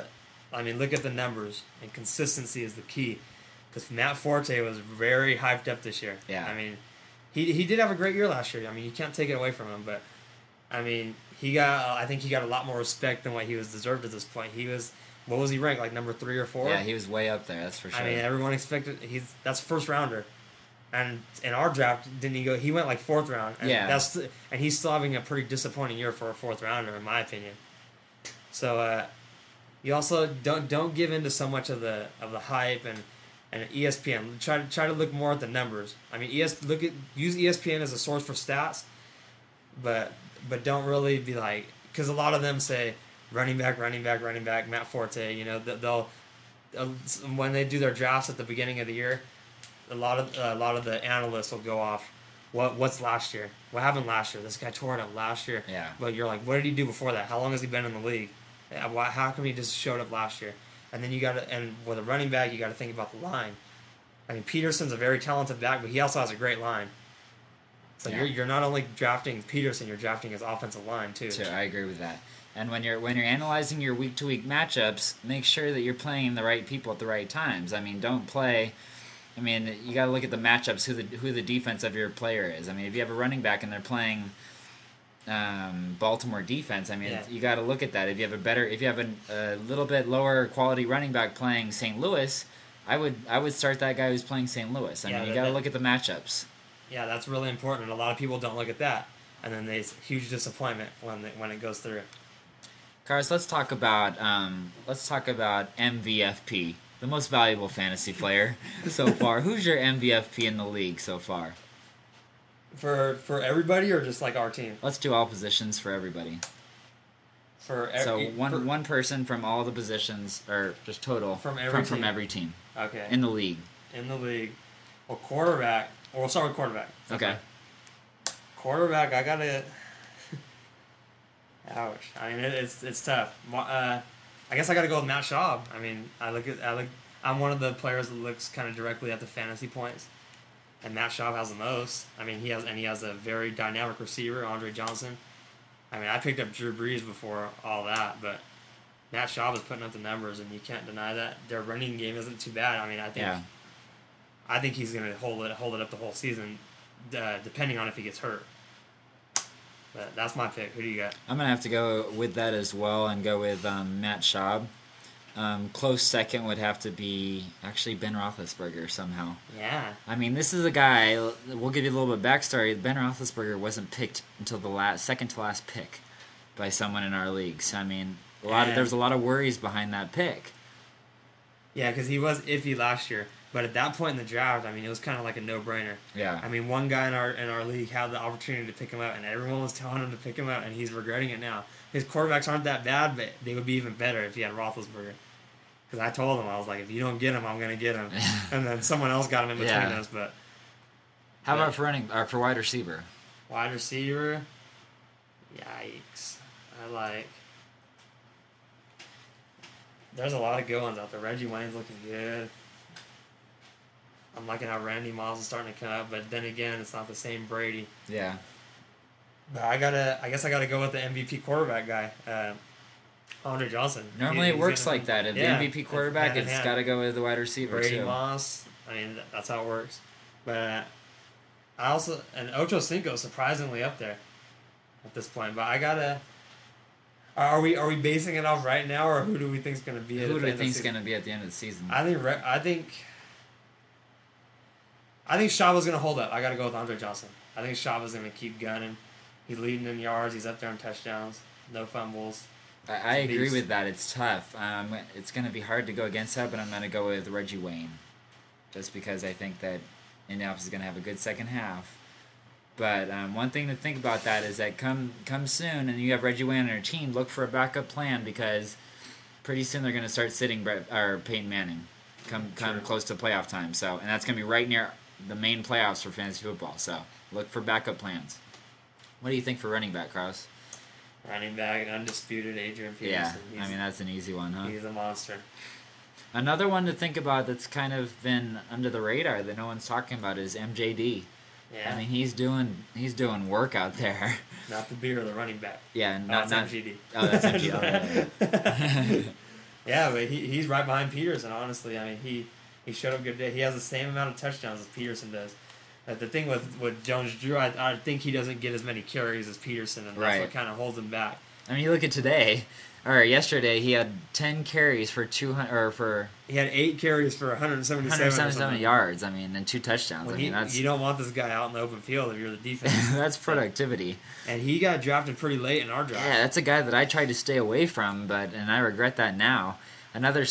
at the numbers, and consistency is the key. Because Matt Forte was very hyped up this year. Yeah. I mean, he did have a great year last year. I mean, you can't take it away from him. But, I mean, I think he got a lot more respect than what he was deserved at this point. What was he ranked, like number 3 or 4? Yeah, he was way up there, that's for sure. I mean, everyone expected, that's first rounder. And in our draft, he went like 4th round. And and he's still having a pretty disappointing year for a 4th rounder, in my opinion. So, you also don't give in to so much of the hype and ESPN. Try to look more at the numbers. I mean, use ESPN as a source for stats, but don't really be like, because a lot of them say, running back, Matt Forte. You know, they'll when they do their drafts at the beginning of the year, a lot of the analysts will go off. What's last year? What happened last year? This guy tore it up last year. Yeah. But you're like, what did he do before that? How long has he been in the league? How come he just showed up last year? And then and with a running back, you got to think about the line. I mean, Peterson's a very talented back, but he also has a great line. So you're not only drafting Peterson, you're drafting his offensive line too. Sure, I agree with that. And when you're analyzing your week-to-week matchups, make sure that you're playing the right people at the right times. I mean, don't play. I mean, you got to look at the matchups, who the defense of your player is. I mean, if you have a running back and they're playing Baltimore defense, I mean, you got to look at that. If you have a little bit lower quality running back playing St. Louis, I would start that guy who's playing St. Louis. I mean, you got to look at the matchups. Yeah, that's really important, and a lot of people don't look at that, and then there's huge disappointment when it goes through. Carlos, let's talk about MVFP, the most valuable fantasy player so far. Who's your MVFP in the league so far? For everybody or just like our team? Let's do all positions for everybody. One person from all the positions, or just total from every team. Okay. In the league. Well, quarterback. We'll start with quarterback. Okay. Quarterback, I gotta. Ouch. I mean, it's tough. I guess I gotta go with Matt Schaub. I mean, I'm one of the players that looks kind of directly at the fantasy points, and Matt Schaub has the most. I mean, he has a very dynamic receiver, Andre Johnson. I mean, I picked up Drew Brees before all that, but Matt Schaub is putting up the numbers, and you can't deny that. Their running game isn't too bad. I mean, I think he's gonna hold it up the whole season, depending on if he gets hurt. But that's my pick. Who do you got? I'm going to have to go with that as well and go with Matt Schaub. Close second would have to be actually Ben Roethlisberger somehow. Yeah. I mean, this is a guy, we'll give you a little bit of backstory. Ben Roethlisberger wasn't picked until the second to last pick by someone in our league. So, I mean, there's a lot of worries behind that pick. Yeah, because he was iffy last year. But at that point in the draft, I mean, it was kind of like a no-brainer. Yeah. I mean, one guy in our league had the opportunity to pick him out, and everyone was telling him to pick him out, and he's regretting it now. His quarterbacks aren't that bad, but they would be even better if he had Roethlisberger. Because I told him, I was like, if you don't get him, I'm going to get him. And then someone else got him in between us. But how about for wide receiver? Wide receiver? Yikes. There's a lot of good ones out there. Reggie Wayne's looking good. I'm liking how Randy Moss is starting to come up, but then again, it's not the same Brady. Yeah. But I guess I gotta go with the MVP quarterback guy, Andre Johnson. Normally it works like that. If the MVP quarterback, it's got to go with the wide receiver Brady too. Moss. I mean, that's how it works. But Ocho Cinco is surprisingly up there at this point. But I gotta. Are we basing it off right now, or who do we think is gonna be? Who do we think is gonna be at the end of the season? I think Schaub is going to hold up. I got to go with Andre Johnson. I think Schaub is going to keep gunning. He's leading in yards. He's up there in touchdowns. No fumbles. I agree with that. It's tough. It's going to be hard to go against that, but I'm going to go with Reggie Wayne. Just because I think that Indianapolis is going to have a good second half. But one thing to think about that is that come soon and you have Reggie Wayne on your team, look for a backup plan because pretty soon they're going to start sitting Peyton Manning come close to playoff time. And that's going to be right near the main playoffs for fantasy football. So look for backup plans. What do you think for running back, Kraus? Running back, undisputed Adrian Peterson. Yeah, I mean, that's an easy one, huh? He's a monster. Another one to think about that's kind of been under the radar that no one's talking about is MJD. Yeah. I mean, he's doing work out there. Not the beer, the running back. Yeah, that's MGD. Oh, that's MGD. Yeah, but he's right behind Peterson, honestly. I mean, he showed up good day. He has the same amount of touchdowns as Peterson does. The thing with Jones-Drew, I think he doesn't get as many carries as Peterson, and that's what kind of holds him back. I mean, you look at yesterday, he had 10 carries for 200, he had 8 carries for 177 yards. I mean, and 2 touchdowns. Well, I mean, you don't want this guy out in the open field if you're the defense. That's productivity. And he got drafted pretty late in our draft. Yeah, that's a guy that I tried to stay away from, and I regret that now. Another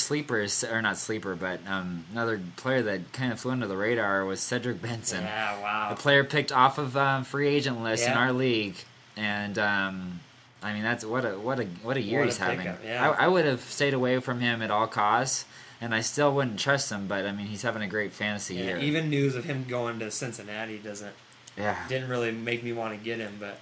another player that kind of flew under the radar was Cedric Benson. Yeah, wow. A player picked off of free agent list in our league, and I mean, that's what a year What he's a having. pickup, yeah. I would have stayed away from him at all costs, and I still wouldn't trust him. But I mean, he's having a great fantasy year. Even news of him going to Cincinnati Yeah, didn't really make me want to get him, but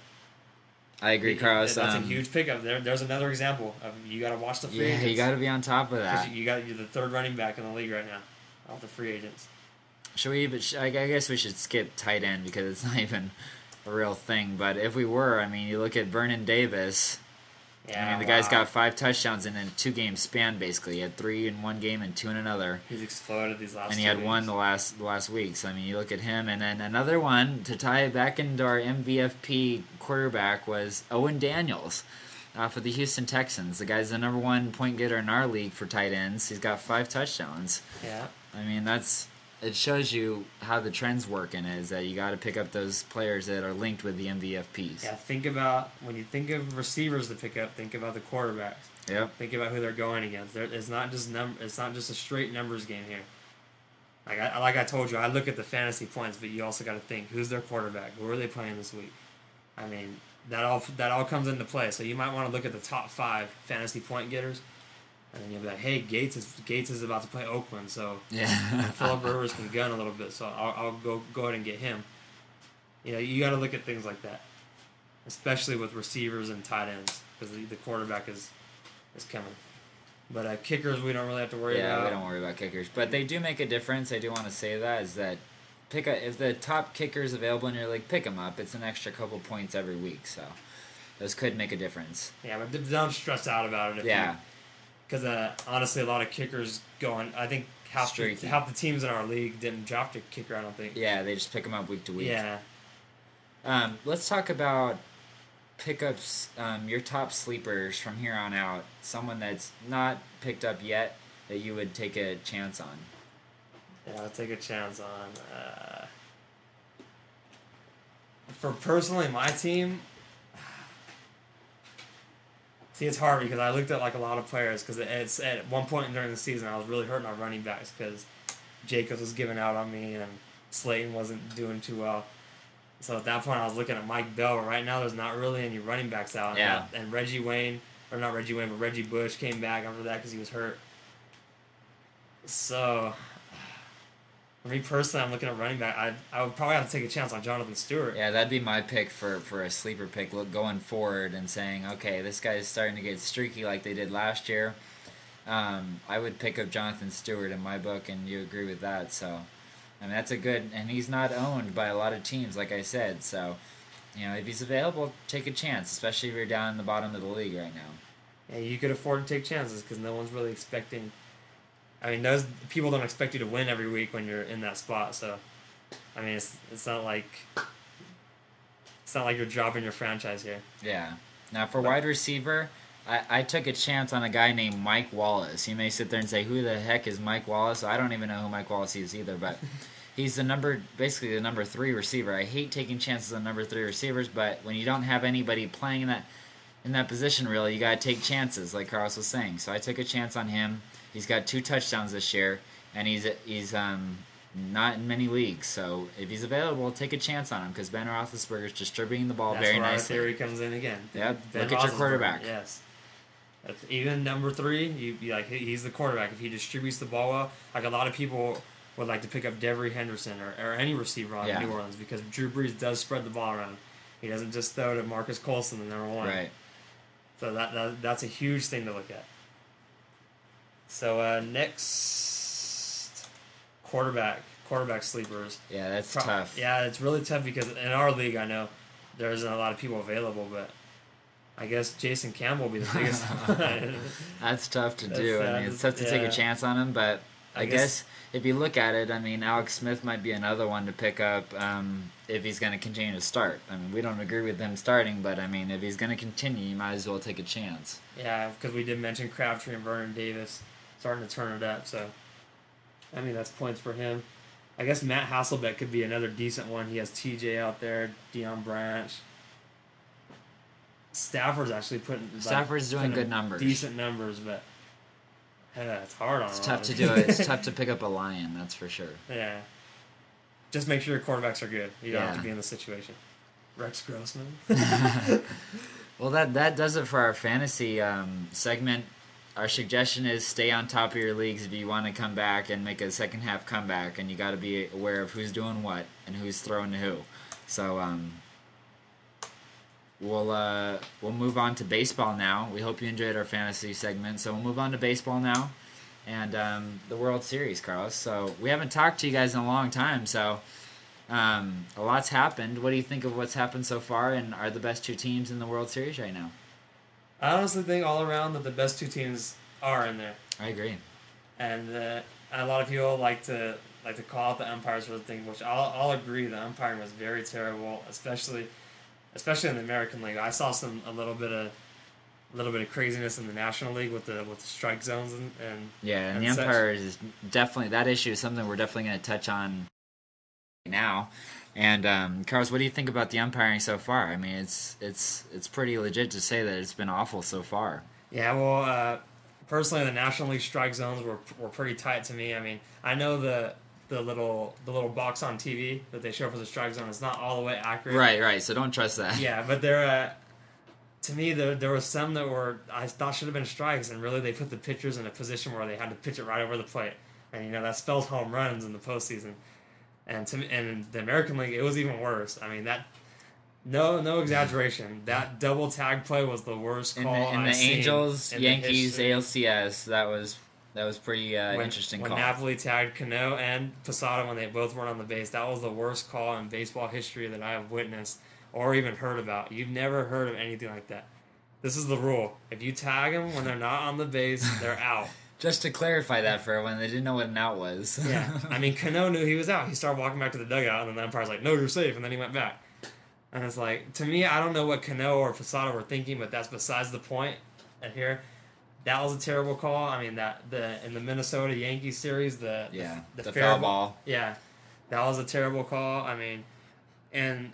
I agree, Carlos. That's a huge pickup. There's another example of you got to watch the free agents. Yeah, you got to be on top of 'Cause that. you're the third running back in the league right now, off the free agents. Should we? But I guess we should skip tight end because it's not even a real thing. But if we were, I mean, you look at Vernon Davis. Yeah, I mean, the guy's got 5 touchdowns in a 2-game span. Basically, he had 3 in one game and 2 in another. He's exploded these last. And he 2 had weeks. 1 the last week. So I mean, you look at him, and then another one to tie it back into our MVFP quarterback was Owen Daniels, for the Houston Texans. The guy's the number 1 point getter in our league for tight ends. He's got 5 touchdowns. Yeah. I mean, it shows you how the trend's working. Is that you got to pick up those players that are linked with the MVFPs. Yeah. Think about when you think of receivers to pick up. Think about the quarterbacks. Yep. Think about who they're going against. It's not just It's not just a straight numbers game here. Like I told you, I look at the fantasy points, but you also got to think who's their quarterback. Who are they playing this week? I mean, that all comes into play. So you might want to look at the top 5 fantasy point getters, and then you'll be like, hey, Gates is about to play Oakland, so Yeah. Philip Rivers can gun a little bit, so I'll go ahead and get him. You know, you got to look at things like that, especially with receivers and tight ends, because the quarterback is coming. But kickers, we don't really have to worry about. Yeah, we don't worry about kickers, but they do make a difference. I do want to say that is that if the top kicker is available in your league, pick them up. It's an extra couple points every week, so those could make a difference. Yeah, but don't stress out about it. Because honestly, a lot of kickers going. I think half the teams in our league didn't drop the kicker. I don't think. Yeah, they just pick them up week to week. Yeah. Let's talk about pickups. Your top sleepers from here on out. Someone that's not picked up yet that you would take a chance on. Yeah, I'll take a chance on. For personally, my team. See, it's hard because I looked at like a lot of players because it's at one point during the season I was really hurting our running backs because Jacobs was giving out on me and Slayton wasn't doing too well. So at that point I was looking at Mike Bell. But right now there's not really any running backs out. Yeah. And Reggie Bush came back after that because he was hurt. So, for me personally, I'm looking at running back. I would probably have to take a chance on Jonathan Stewart. Yeah, that'd be my pick for a sleeper pick. Look, going forward and saying, okay, this guy's starting to get streaky like they did last year. I would pick up Jonathan Stewart in my book, and you agree with that. So, I mean, that's a good, and he's not owned by a lot of teams, like I said. So, you know, if he's available, take a chance, especially if you're down in the bottom of the league right now. Yeah, you could afford to take chances because no one's really expecting. I mean, those people don't expect you to win every week when you're in that spot. So, I mean, it's not like you're dropping your franchise here. Yeah. Now for wide receiver, I took a chance on a guy named Mike Wallace. You may sit there and say, "Who the heck is Mike Wallace?" I don't even know who Mike Wallace is either, but he's basically the number 3 receiver. I hate taking chances on number 3 receivers, but when you don't have anybody playing in that position, really, you got to take chances, like Carlos was saying. So I took a chance on him. He's got 2 touchdowns this year, and he's not in many leagues. So if he's available, take a chance on him because Ben Roethlisberger's distributing the ball very nicely. That's where our theory comes in again. Yep. Ben Look at your Roethlisberger, quarterback. Yes. Even number 3, he's the quarterback. If he distributes the ball well, like a lot of people would like to pick up Devery Henderson or any receiver on New Orleans because Drew Brees does spread the ball around. He doesn't just throw to Marcus Colston, the number 1. Right. So that's a huge thing to look at. So next, quarterback sleepers. Yeah, that's tough. Yeah, it's really tough because in our league, I know there isn't a lot of people available, but I guess Jason Campbell will be the biggest one. That's tough to do. I mean, it's tough to take a chance on him, but I guess if you look at it, I mean, Alex Smith might be another one to pick up if he's going to continue to start. I mean, we don't agree with him starting, but I mean, if he's going to continue, you might as well take a chance. Yeah, because we did mention Crabtree and Vernon Davis starting to turn it up, so I mean, that's points for him. I guess Matt Hasselbeck could be another decent one. He has TJ out there, Deion Branch. Stafford's actually Stafford's doing good numbers. Decent numbers, but it's hard on him. It's tough to do it. It's tough to pick up a Lion, that's for sure. Yeah. Just make sure your quarterbacks are good. You don't have to be in the situation. Rex Grossman. Well, that does it for our fantasy segment. Our suggestion is stay on top of your leagues if you want to come back and make a second half comeback, and you got to be aware of who's doing what and who's throwing to who. So we'll move on to baseball now. We hope you enjoyed our fantasy segment. So we'll move on to baseball now, and the World Series, Carlos. So we haven't talked to you guys in a long time. So a lot's happened. What do you think of what's happened so far, and are the best two teams in the World Series right now? I honestly think all around that the best two teams are in there. I agree. And a lot of people like to call out the umpires for the thing, which I'll agree. The umpiring was very terrible, especially in the American League. I saw a little bit of craziness in the National League with the strike zones and the umpires is definitely, that issue is something we're definitely going to touch on now. And Carlos, what do you think about the umpiring so far? I mean, it's pretty legit to say that it's been awful so far. Yeah, well, personally, the National League strike zones were pretty tight to me. I mean, I know the little box on TV that they show for the strike zone is not all the way accurate. Right. So don't trust that. Yeah, but there, to me, there was some that I thought should have been strikes, and really they put the pitchers in a position where they had to pitch it right over the plate, and that spells home runs in the postseason. And in the American League, it was even worse. I mean, that no exaggeration. That double tag play was the worst call in the Angels Yankees ALCS. That was pretty interesting when call. When Napoli tagged Cano and Posada when they both weren't on the base, that was the worst call in baseball history that I have witnessed or even heard about. You've never heard of anything like that. This is the rule. If you tag them when they're not on the base, they're out. Just to clarify that for everyone, they didn't know what an out was. Yeah. I mean, Cano knew he was out. He started walking back to the dugout, and then the umpire's like, no, you're safe, and then he went back. And it's like, to me, I don't know what Cano or Posada were thinking, but that's besides the point. And here, that was a terrible call. I mean, in the Minnesota Yankees series, the foul ball. Yeah, that was a terrible call. I mean, and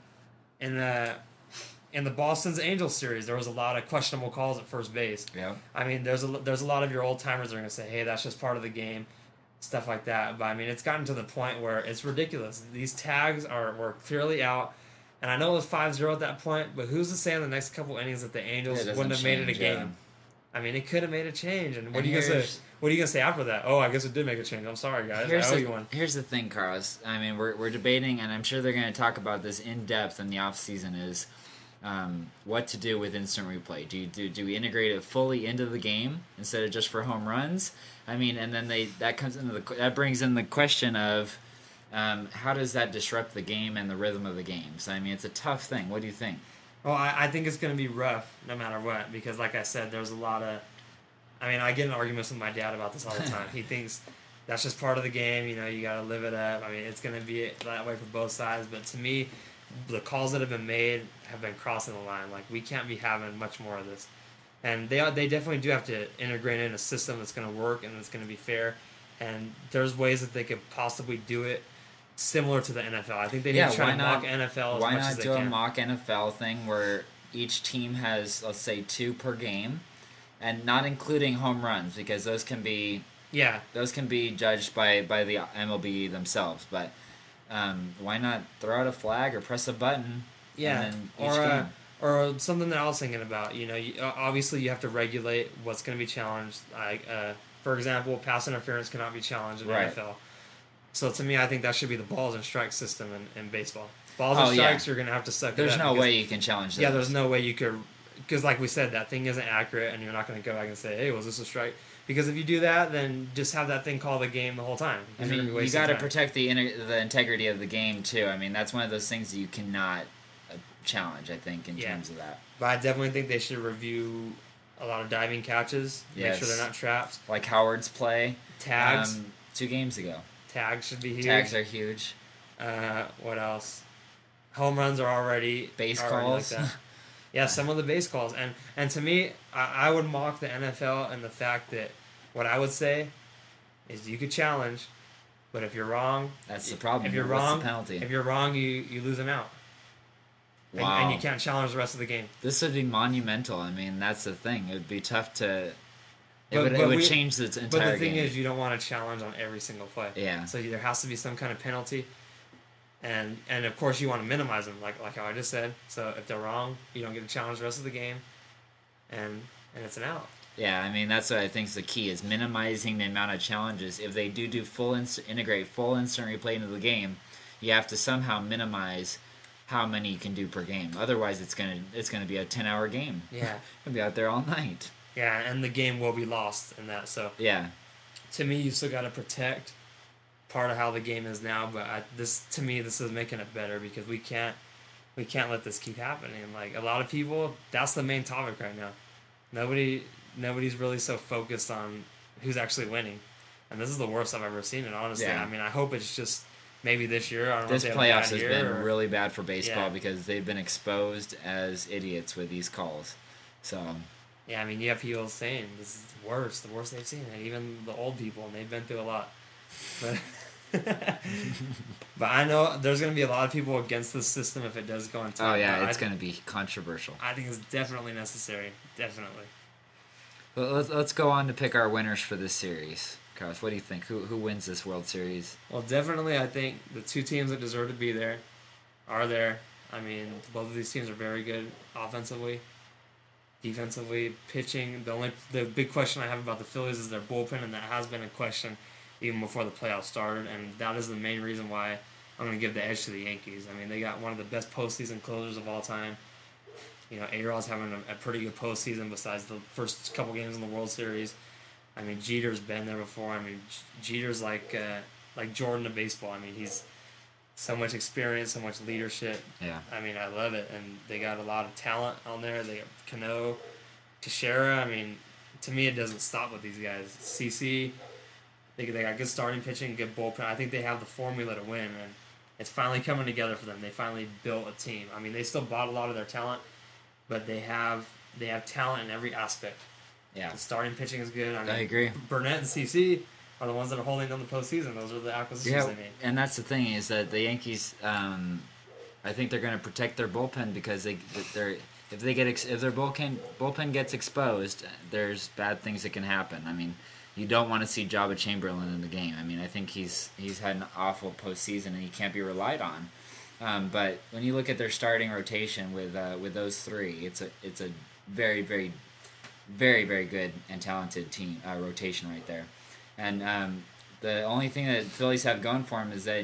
in the Boston's Angels series, there was a lot of questionable calls at first base. Yeah. I mean, there's a lot of your old timers that are going to say, hey, that's just part of the game, stuff like that. But I mean, it's gotten to the point where it's ridiculous. These tags were clearly out, and I know it was 5-0 at that point, but who's to say in the next couple innings that the Angels wouldn't have made it a game? Yeah. I mean, it could have made a change. And what are you gonna say? What are you gonna say after that? Oh, I guess it did make a change. I'm sorry, guys. Here's the thing, Carlos. I mean, we're debating, and I'm sure they're going to talk about this in depth in the off season. Is what to do with instant replay? Do we integrate it fully into the game instead of just for home runs? I mean, and then that brings in the question of how does that disrupt the game and the rhythm of the games? I mean, it's a tough thing. What do you think? Well, I think it's going to be rough no matter what, because like I said, there's a lot of... I mean, I get in arguments with my dad about this all the time. He thinks that's just part of the game, you got to live it up. I mean, it's going to be that way for both sides, but to me, the calls that have been made have been crossing the line. Like, we can't be having much more of this. And they definitely do have to integrate in a system that's going to work and that's going to be fair, and there's ways that they could possibly do it similar to the NFL. I think they need to try to mock NFL as much as they can. Why not do a mock NFL thing where each team has, let's say, 2 per game, and not including home runs, because those can be judged by the MLB themselves. But why not throw out a flag or press a button? Yeah, or something that I was thinking about. Obviously you have to regulate what's going to be challenged. Like, for example, pass interference cannot be challenged in the NFL. So to me, I think that should be the balls and strike system in baseball. Balls and strikes, you're going to have to suck it up. There's no way you can challenge that. Yeah, there's no way you could, because like we said, that thing isn't accurate, and you're not going to go back and say, hey, was this a strike? Because if you do that, then just have that thing call the game the whole time. I mean, you got to protect the integrity of the game too. I mean, that's one of those things that you cannot challenge, I think, in terms of that. But I definitely think they should review a lot of diving catches. Make sure they're not traps. Like Howard's play. Tags. 2 games ago. Tags should be huge. Tags are huge. What else? Home runs are already base calls. Like that. Yeah, some of the base calls, and to me, I would mock the NFL and the fact that what I would say is you could challenge, but if you're wrong, that's the problem. If you're What's wrong, the penalty? If you're wrong, you lose them out. Wow. And you can't challenge the rest of the game. This would be monumental. I mean, that's the thing. It would be tough to. It would change the entire game. But the thing is, you don't want to challenge on every single play. Yeah. So there has to be some kind of penalty, and of course you want to minimize them, like how I just said. So if they're wrong, you don't get to challenge the rest of the game. and it's an out. Yeah, I mean that's what I think is the key is minimizing the amount of challenges. If they do integrate full instant replay into the game, you have to somehow minimize how many you can do per game. Otherwise, it's gonna be a 10-hour game. Yeah, Gonna be out there all night. yeah, and the game will be lost in that. So Yeah, to me, you still got to protect part of how the game is now. But this is making it better because we can't let this keep happening. Like a lot of people, that's the main topic right now. Nobody's really so focused on who's actually winning, and this is the worst I've ever seen it. Honestly, Yeah. I mean, I hope it's just maybe this year. I don't know this if they have a playoffs bad has year been or- really bad for baseball Yeah. because they've been exposed as idiots with these calls. So Yeah, I mean, you have people saying this is the worst they've seen, and even the old people, and they've been through a lot. But, but I know there's going to be a lot of people against this system if it does go into. oh yeah, it's going to be controversial. I think it's definitely necessary. Definitely. Well, let's go on to pick our winners for this series. Carlos, what do you think? Who wins this World Series? Well, definitely, I think the two teams that deserve to be there are there. I mean, both of these teams are very good offensively, defensively, pitching. The big question I have about the Phillies is their bullpen, and that has been a question even before the playoffs started, and that is the main reason why I'm going to give the edge to the Yankees. I mean, they got one of the best postseason closers of all time. You know, A-Rod's having a pretty good postseason besides the first couple games in the World Series. I mean, Jeter's been there before. I mean, Jeter's like Jordan of baseball. I mean, he's so much experience, so much leadership. Yeah. I mean, I love it. And they got a lot of talent on there. They got Cano, Teixeira. I mean, to me, it doesn't stop with these guys. CC, they got good starting pitching, good bullpen. I think they have the formula to win, and it's finally coming together for them. They finally built a team. I mean, they still bought a lot of their talent, but they have talent in every aspect. Yeah. The starting pitching is good. I agree. Burnett and CC are the ones that are holding down the postseason. Those are the acquisitions they made. And that's the thing is that the Yankees, I think they're going to protect their bullpen because if their bullpen gets exposed, there's bad things that can happen. I mean, you don't want to see Jabba Chamberlain in the game. I mean, I think he's had an awful postseason and he can't be relied on. But when you look at their starting rotation with those three, it's a very, very, very, very good and talented team rotation right there. And the only thing that Phillies have going for them is that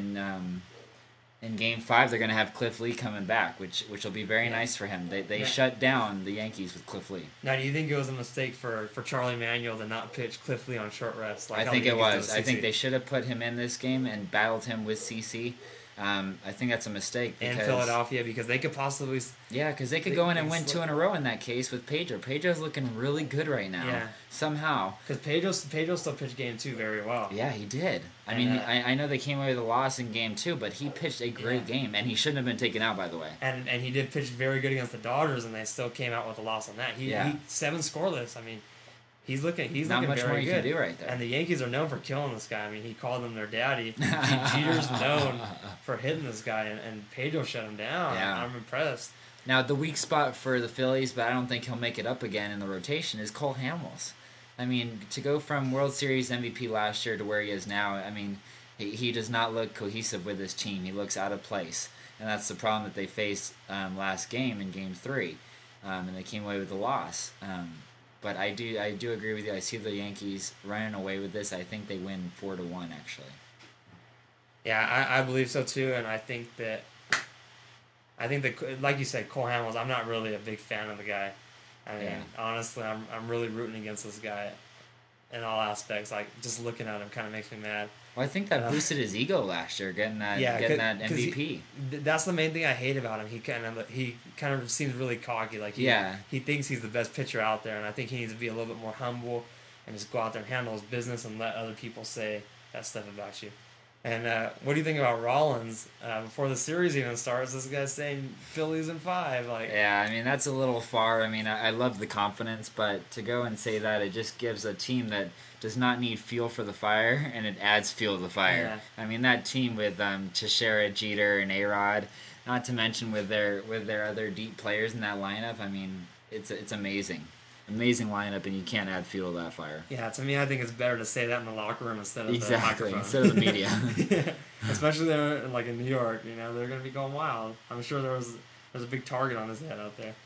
in Game 5 they're going to have Cliff Lee coming back, which will be very nice for him. They shut down the Yankees with Cliff Lee. Now, do you think it was a mistake for Charlie Manuel to not pitch Cliff Lee on short rest? I think it was. I think they should have put him in this game and battled him with CC. I think that's a mistake. In Philadelphia, because they could possibly... Yeah, because they could go in and win 2 in a row in that case with Pedro. Pedro's looking really good right now. Yeah. Somehow. Because Pedro still pitched Game 2 very well. Yeah, he did. I mean, I know they came away with a loss in Game 2, but he pitched a great game, and he shouldn't have been taken out, by the way. And he did pitch very good against the Dodgers, and they still came out with a loss on that. He 7 scoreless. I mean... He's looking Not much very more you good. can do right there. And the Yankees are known for killing this guy. I mean, he called him their daddy. Jeter's known for hitting this guy, and Pedro shut him down. Yeah. I'm impressed. Now, the weak spot for the Phillies, but I don't think he'll make it up again in the rotation, is Cole Hamels. I mean, to go from World Series MVP last year to where he is now, I mean, he does not look cohesive with his team. He looks out of place. And that's the problem that they faced last game in Game 3. And they came away with a loss. But I do agree with you. I see the Yankees running away with this. I think they win 4-1 actually. Yeah, I believe so too, and I think that like you said, Cole Hamels. I'm not really a big fan of the guy. I mean, honestly, I'm really rooting against this guy in all aspects. Like just looking at him kind of makes me mad. Well, I think that boosted his ego last year, getting that MVP. That's the main thing I hate about him. He kind of seems really cocky. Like he thinks he's the best pitcher out there, and I think he needs to be a little bit more humble and just go out there and handle his business and let other people say that stuff about you. And what do you think about Rollins? Before the series even starts, this guy's saying Phillies in 5. Yeah, I mean, that's a little far. I mean, I love the confidence, but to go and say that, it just gives a team that does not need fuel for the fire, and it adds fuel to the fire. Yeah. I mean, that team with Teixeira, Jeter, and A-Rod, not to mention with their other deep players in that lineup, I mean, it's amazing. Amazing lineup, and you can't add fuel to that fire. Yeah, to me, I think it's better to say that in the locker room instead of the microphone. Instead of the media. Yeah. Especially there, like in New York, they're going to be going wild. I'm sure there's a big target on his head out there.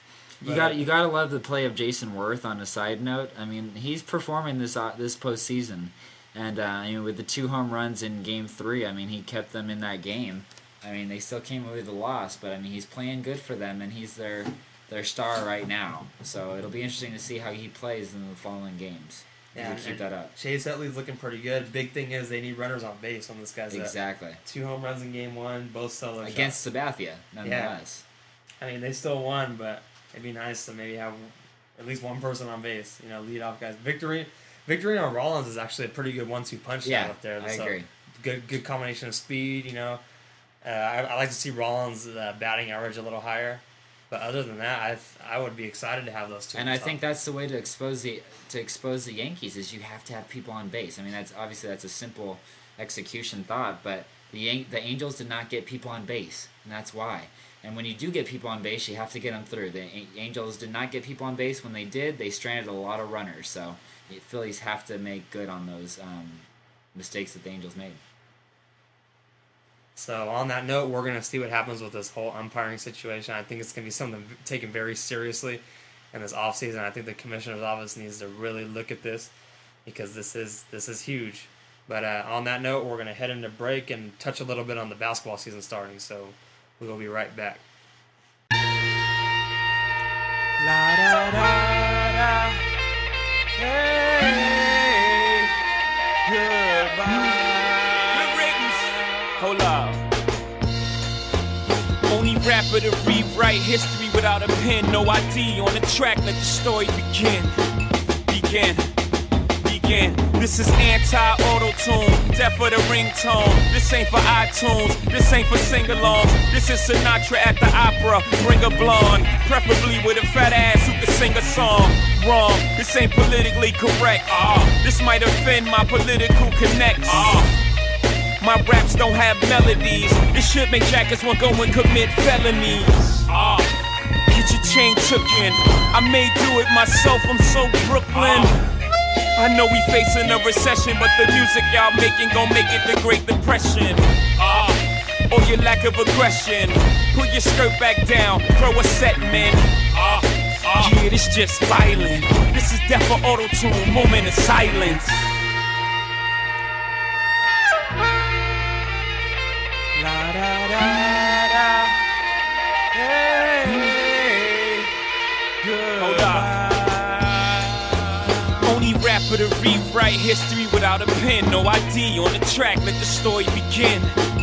You gotta love the play of Jason Worth. On a side note, I mean, he's performing this postseason, and with the 2 home runs in Game 3, I mean, he kept them in that game. I mean, they still came away with a loss, but I mean, he's playing good for them, and he's their star right now. So it'll be interesting to see how he plays in the following games. Yeah, keep that up. Chase Utley's looking pretty good. Big thing is they need runners on base on this guy's exactly. 2 home runs in Game 1, both solo against shots. Sabathia, nonetheless. Yeah. I mean, they still won, but it'd be nice to maybe have at least one person on base. Lead off guys. Victorino Rollins is actually a pretty good 1-2 punch shot up there. I agree. Good combination of speed. I like to see Rollins' batting average a little higher. But other than that, I would be excited to have those 2. And I think that's the way to expose the Yankees is you have to have people on base. I mean, that's a simple execution thought, but the Angels did not get people on base, and that's why. And when you do get people on base, you have to get them through. The Angels did not get people on base. When they did, they stranded a lot of runners. So the Phillies have to make good on those mistakes that the Angels made. So on that note, we're going to see what happens with this whole umpiring situation. I think it's going to be something taken very seriously in this offseason. I think the commissioner's office needs to really look at this because this is huge. But on that note, we're going to head into break and touch a little bit on the basketball season starting. So we will be right back. La da da da. Hey, goodbye. Hold up. Only rapper to rewrite history without a pen. No ID on the track, let the story begin. This is anti-auto-tune, death for the ringtone. This ain't for iTunes, this ain't for sing-alongs. This is Sinatra at the opera, bring a blonde. Preferably with a fat ass who can sing a song. Wrong, this ain't politically correct. This might offend my political connects. My raps don't have melodies. This should make jackets want go and commit felonies. Get your chain tooken. I may do it myself, I'm so Brooklyn. I know we facing a recession, but the music y'all making gon' make it the Great Depression. Or your lack of aggression. Pull your skirt back down, throw a set, man. Yeah, this just violent. This is death for auto-tune, moment of silence. La da da da. Hey, hold up. Only rapper to rewrite history without a pen. No ID on the track, let the story begin.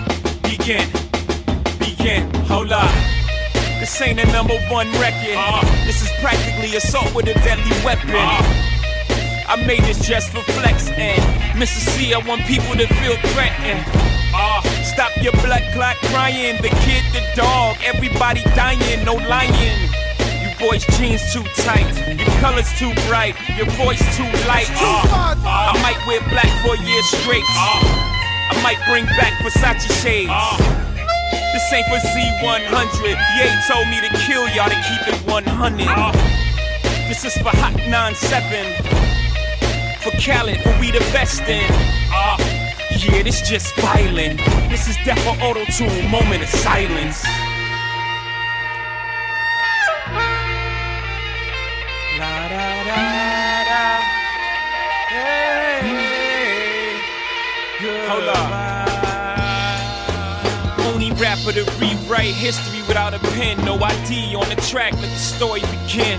Hold up. This ain't a #1 record. This is practically assault with a deadly weapon. I made this just for flex and Mr. C, I want people to feel threatened. Stop your blood clot crying, the kid, the dog, everybody dying, no lying. You boys' jeans too tight, your colors too bright, your voice too light. I might wear black for a year straight. I might bring back Versace shades. This ain't for Z100. Ye told me to kill y'all to keep it 100. This is for Hot 97. For Khaled, for we the best in. Yeah, this just violent. This is death for auto-tune, moment of silence. La da da da. Hey, hold up. Only rapper to rewrite history without a pen. No ID on the track, let the story begin.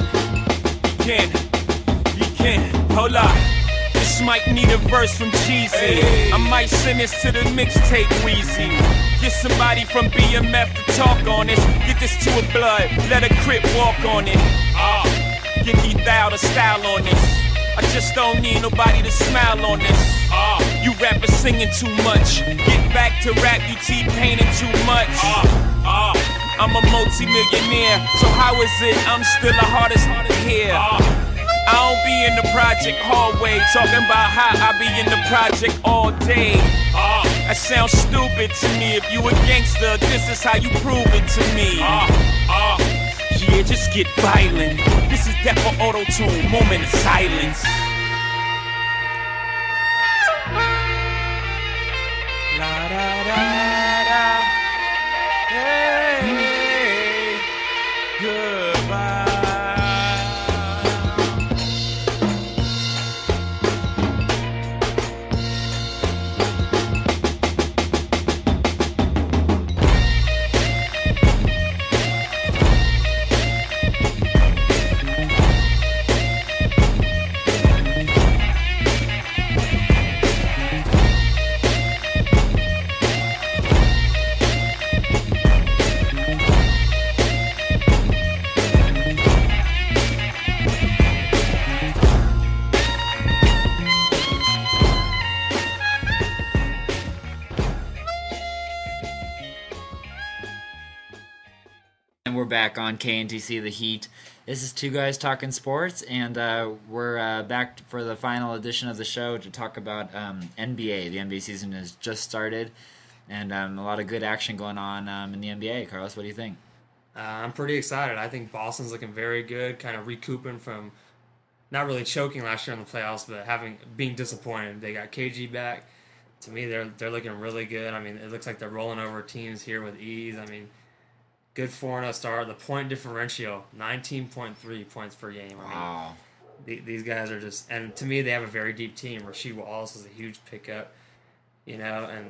Hold up. This might need a verse from Jeezy. I might send this to the mixtape Weezy. Get somebody from BMF to talk on this. Get this to a blood, let a crip walk on it. Get Ethal to style on this. I just don't need nobody to smile on this. You rappers singing too much. Get back to rap, you T-painting too much. I'm a multi-millionaire, so how is it I'm still the hardest to hear? I don't be in the project hallway talking about how I be in the project all day. That sounds stupid to me. If you a gangster, this is how you prove it to me. Yeah, just get violent. This is death for auto-tune, moment of silence. La da da da. Hey, goodbye. And we're back on KNTC The Heat. This is Two Guys Talking Sports, and we're back for the final edition of the show to talk about NBA. The NBA season has just started, and a lot of good action going on in the NBA. Carlos, what do you think? I'm pretty excited. I think Boston's looking very good, kind of recouping from not really choking last year in the playoffs, but being disappointed. They got KG back. To me, they're looking really good. I mean, it looks like they're rolling over teams here with ease. I mean, good 4-0 start. The point differential, 19.3 points per game. Wow. I mean, these guys are just... And to me, they have a very deep team. Rasheed Wallace is a huge pickup, and...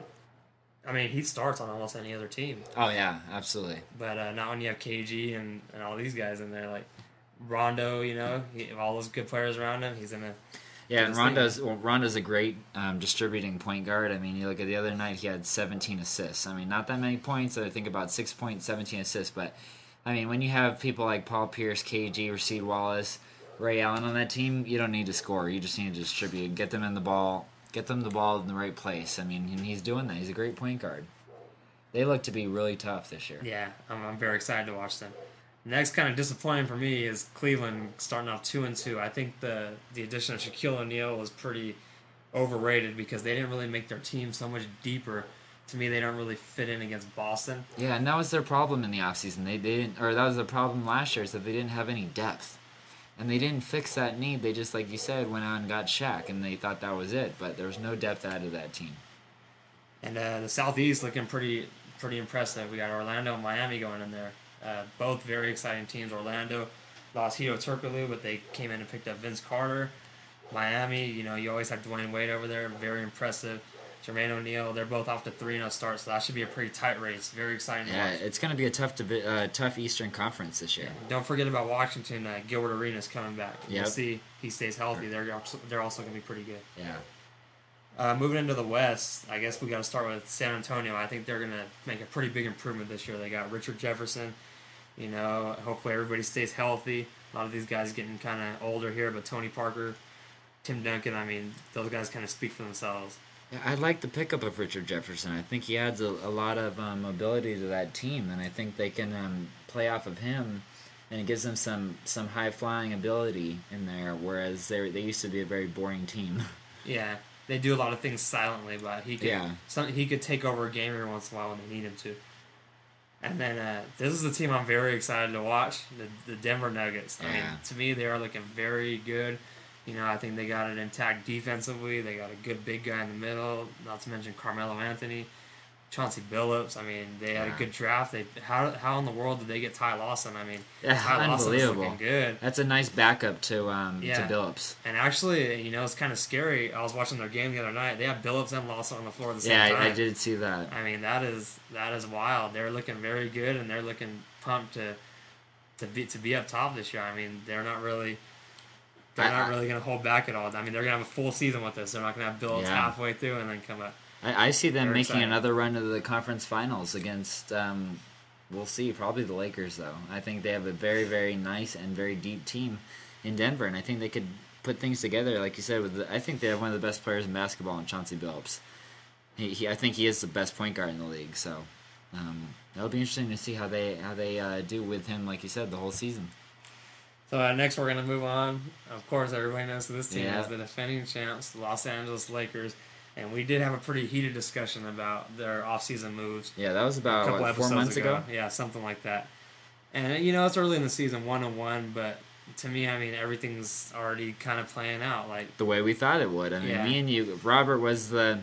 I mean, he starts on almost any other team. Oh, yeah, absolutely. But not when you have KG and all these guys in there. Like, Rondo, all those good players around him, he's in a... Yeah, and Rondo's a great distributing point guard. I mean, you look at the other night, he had 17 assists. I mean, not that many points. I think about 6 points, 17 assists. But, I mean, when you have people like Paul Pierce, KG, Rasheed Wallace, Ray Allen on that team, you don't need to score. You just need to distribute. Get them the ball in the right place. I mean, and he's doing that. He's a great point guard. They look to be really tough this year. Yeah, I'm very excited to watch them. Next, kind of disappointing for me is Cleveland starting off 2-2. I think the addition of Shaquille O'Neal was pretty overrated because they didn't really make their team so much deeper. To me, they don't really fit in against Boston. Yeah, and that was their problem in the offseason. They didn't, or that was the problem last year, is that they didn't have any depth. And they didn't fix that need. They just, like you said, went out and got Shaq, and they thought that was it. But there was no depth out of that team. And the Southeast looking pretty impressive. We got Orlando and Miami going in there. Both very exciting teams. Orlando lost Hito Turkoglu, but they came in and picked up Vince Carter. Miami, you always have Dwayne Wade over there. Very impressive. Jermaine O'Neal, they're both off to 3-0 start, so that should be a pretty tight race. Very exciting to watch. Yeah, it's going to be a tough Eastern Conference this year. Yeah. Don't forget about Washington. Gilbert Arenas coming back. Yep. We'll see if he stays healthy. They're also going to be pretty good. Yeah. Moving into the West, I guess we got to start with San Antonio. I think they're going to make a pretty big improvement this year. They got Richard Jefferson. Hopefully everybody stays healthy. A lot of these guys getting kind of older here, but Tony Parker, Tim Duncan, I mean, those guys kind of speak for themselves. Yeah, I like the pickup of Richard Jefferson. I think he adds a lot of mobility to that team, and I think they can play off of him, and it gives them some high-flying ability in there, whereas they used to be a very boring team. Yeah, they do a lot of things silently, but he could take over a game every once in a while when they need him to. And then this is the team I'm very excited to watch, the Denver Nuggets. I mean, to me, they are looking very good. I think they got it intact defensively. They got a good big guy in the middle, not to mention Carmelo Anthony, Chauncey Billups. I mean, they had a good draft. How in the world did they get Ty Lawson? I mean, Ty Lawson is looking good. That's a nice backup to Billups. And actually, it's kind of scary. I was watching their game the other night. They have Billups and Lawson on the floor at the same time. Yeah, I did see that. I mean, that is wild. They're looking very good, and they're looking pumped to be up top this year. I mean, they're not really going to hold back at all. I mean, they're going to have a full season with this. They're not going to have Billups halfway through and then come up. I see them making another run to the conference finals against, we'll see, probably the Lakers, though. I think they have a very, very nice and very deep team in Denver, and I think they could put things together, like you said. I think they have one of the best players in basketball in Chauncey Billups. I think he is the best point guard in the league, so that'll be interesting to see how they do with him, like you said, the whole season. So next we're going to move on. Of course, everybody knows who this team is, the defending champs, the Los Angeles Lakers. And we did have a pretty heated discussion about their off-season moves. Yeah, that was about 4 months ago? Yeah, something like that. And, it's early in the season, 1-1, but to me, I mean, everything's already kind of playing out. Like the way we thought it would. I mean, me and you, Robert was the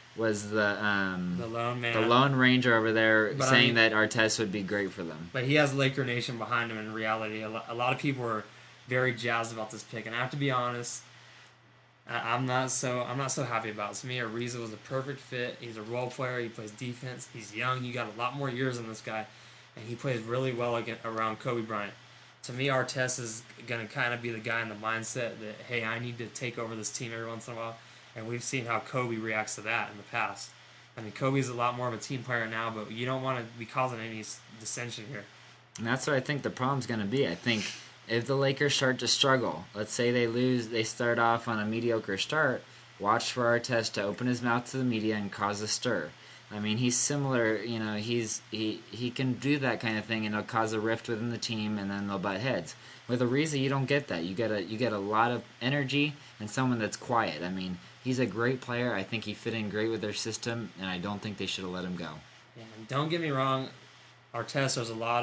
lone man, the Lone Ranger over there, saying that Artest would be great for them. But he has Laker Nation behind him in reality. A lot of people are very jazzed about this pick, and I have to be honest, I'm not so happy about it. To me, Ariza was a perfect fit. He's a role player. He plays defense. He's young. You got a lot more years in this guy, and he plays really well around Kobe Bryant. To me, Artest is going to kind of be the guy in the mindset that, hey, I need to take over this team every once in a while. And we've seen how Kobe reacts to that in the past. I mean, Kobe's a lot more of a team player now, but you don't want to be causing any dissension here. And that's what I think the problem's going to be. I think if the Lakers start to struggle, let's say they start off on a mediocre start, watch for Artest to open his mouth to the media and cause a stir. I mean, he's similar. You know, he can do that kind of thing, and it'll cause a rift within the team, and then they'll butt heads. With Ariza, you don't get that. You get a lot of energy and someone that's quiet. I mean, he's a great player. I think he fit in great with their system, and I don't think they should have let him go. Yeah, and don't get me wrong, Artest,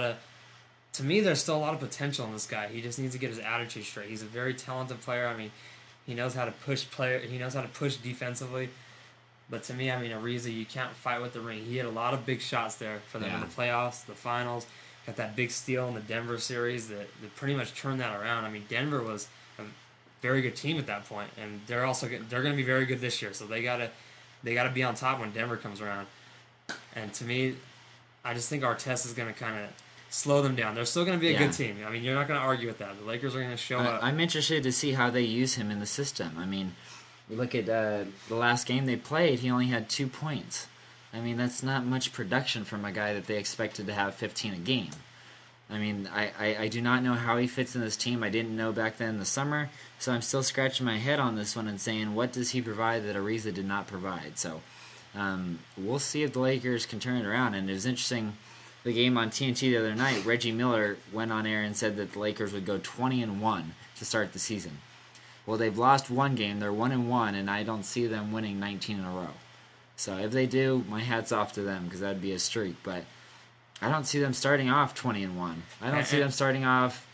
to me, there's still a lot of potential in this guy. He just needs to get his attitude straight. He's a very talented player. I mean, he knows how to push He knows how to push defensively. But to me, I mean, Ariza, you can't fight with the ring. He had a lot of big shots there for them in the playoffs, the finals. Got that big steal in the Denver series that pretty much turned that around. I mean, Denver was a very good team at that point, and they're going to be very good this year. So they gotta be on top when Denver comes around. And to me, I just think Artest is going to kind of slow them down. They're still going to be a good team. I mean, you're not going to argue with that. The Lakers are going to show up. I'm interested to see how they use him in the system. I mean, we look at the last game they played, he only had 2 points. I mean, that's not much production from a guy that they expected to have 15 a game. I mean, I do not know how he fits in this team. I didn't know back then in the summer, so I'm still scratching my head on this one and saying, what does he provide that Ariza did not provide? So we'll see if the Lakers can turn it around. And it was interesting, the game on TNT the other night, Reggie Miller went on air and said that the Lakers would go 20-1 to start the season. Well, they've lost one game. They're 1-1, and I don't see them winning 19 in a row. So if they do, my hat's off to them because that would be a streak. But I don't see them starting off 20-1. I don't see them starting off,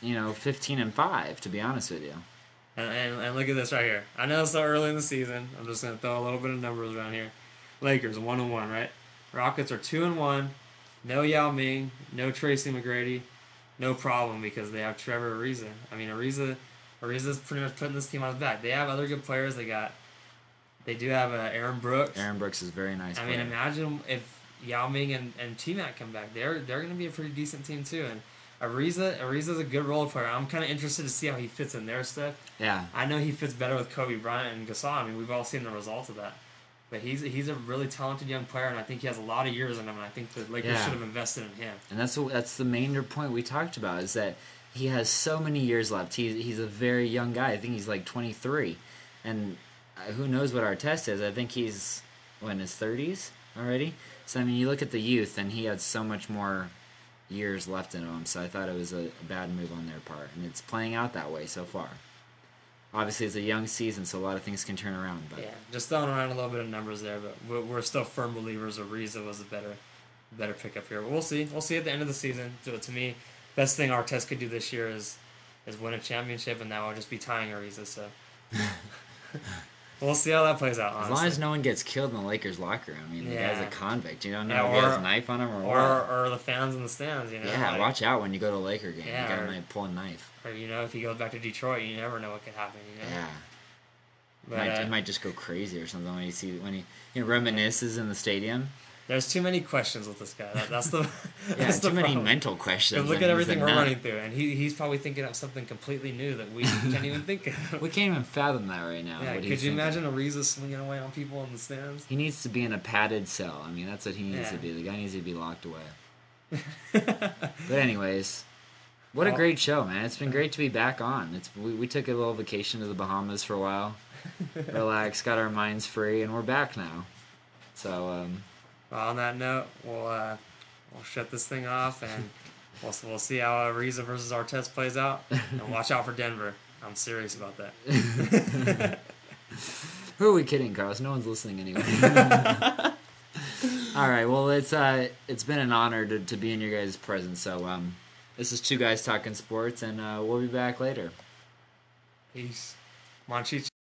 15-5. To be honest with you. And look at this right here. I know it's so early in the season. I'm just gonna throw a little bit of numbers around here. Lakers 1-1, right? Rockets are 2-1. No Yao Ming, no Tracy McGrady, no problem because they have Trevor Ariza. I mean, Ariza's pretty much putting this team on his back. They have other good players. They do have Aaron Brooks. Aaron Brooks is very nice. I mean, imagine if Yao Ming and T-Mac come back. They're going to be a pretty decent team too. And Ariza's a good role player. I'm kind of interested to see how he fits in their stuff. Yeah. I know he fits better with Kobe Bryant and Gasol. I mean, we've all seen the results of that. But he's a really talented young player, and I think he has a lot of years in him. And I think the Lakers should have invested in him. And that's the main point we talked about is that he has so many years left. He's a very young guy. I think he's like 23, and who knows what Artest is? I think he's in his 30s already. So I mean, you look at the youth, and he had so much more years left in him. So I thought it was a bad move on their part, and it's playing out that way so far. Obviously, it's a young season, so a lot of things can turn around. But yeah, just throwing around a little bit of numbers there, but we're still firm believers Ariza was a better pickup here. But we'll see. We'll see at the end of the season. So to me, best thing Artest could do this year is win a championship, and that will just be tying Ariza. So we'll see how that plays out. Honestly. As long as no one gets killed in the Lakers locker room. I mean, the guy's a convict. You don't know if he has a knife on him or the fans in the stands. Yeah, watch out when you go to a Laker game. Yeah, you gotta pull a knife. Or if he goes back to Detroit, you never know what could happen. Yeah. But it might just go crazy or something when he reminisces in the stadium. There's too many questions with this guy. That's the too many mental questions. Look at everything we're running through, and he's probably thinking of something completely new that we can't even think of. We can't even fathom that right now. Yeah, could you imagine Ariza swinging away on people in the stands? He needs to be in a padded cell. I mean, that's what he needs to be. The guy needs to be locked away. But anyways, what a great show, man! It's been great to be back on. We took a little vacation to the Bahamas for a while, relaxed, got our minds free, and we're back now. So. Well, on that note, we'll shut this thing off, and we'll see how Ariza versus Artest plays out, and watch out for Denver. I'm serious about that. Who are we kidding, Carlos? No one's listening anyway. All right, well, it's been an honor to be in your guys' presence. So this is Two Guys Talking Sports, and we'll be back later. Peace. Monchich.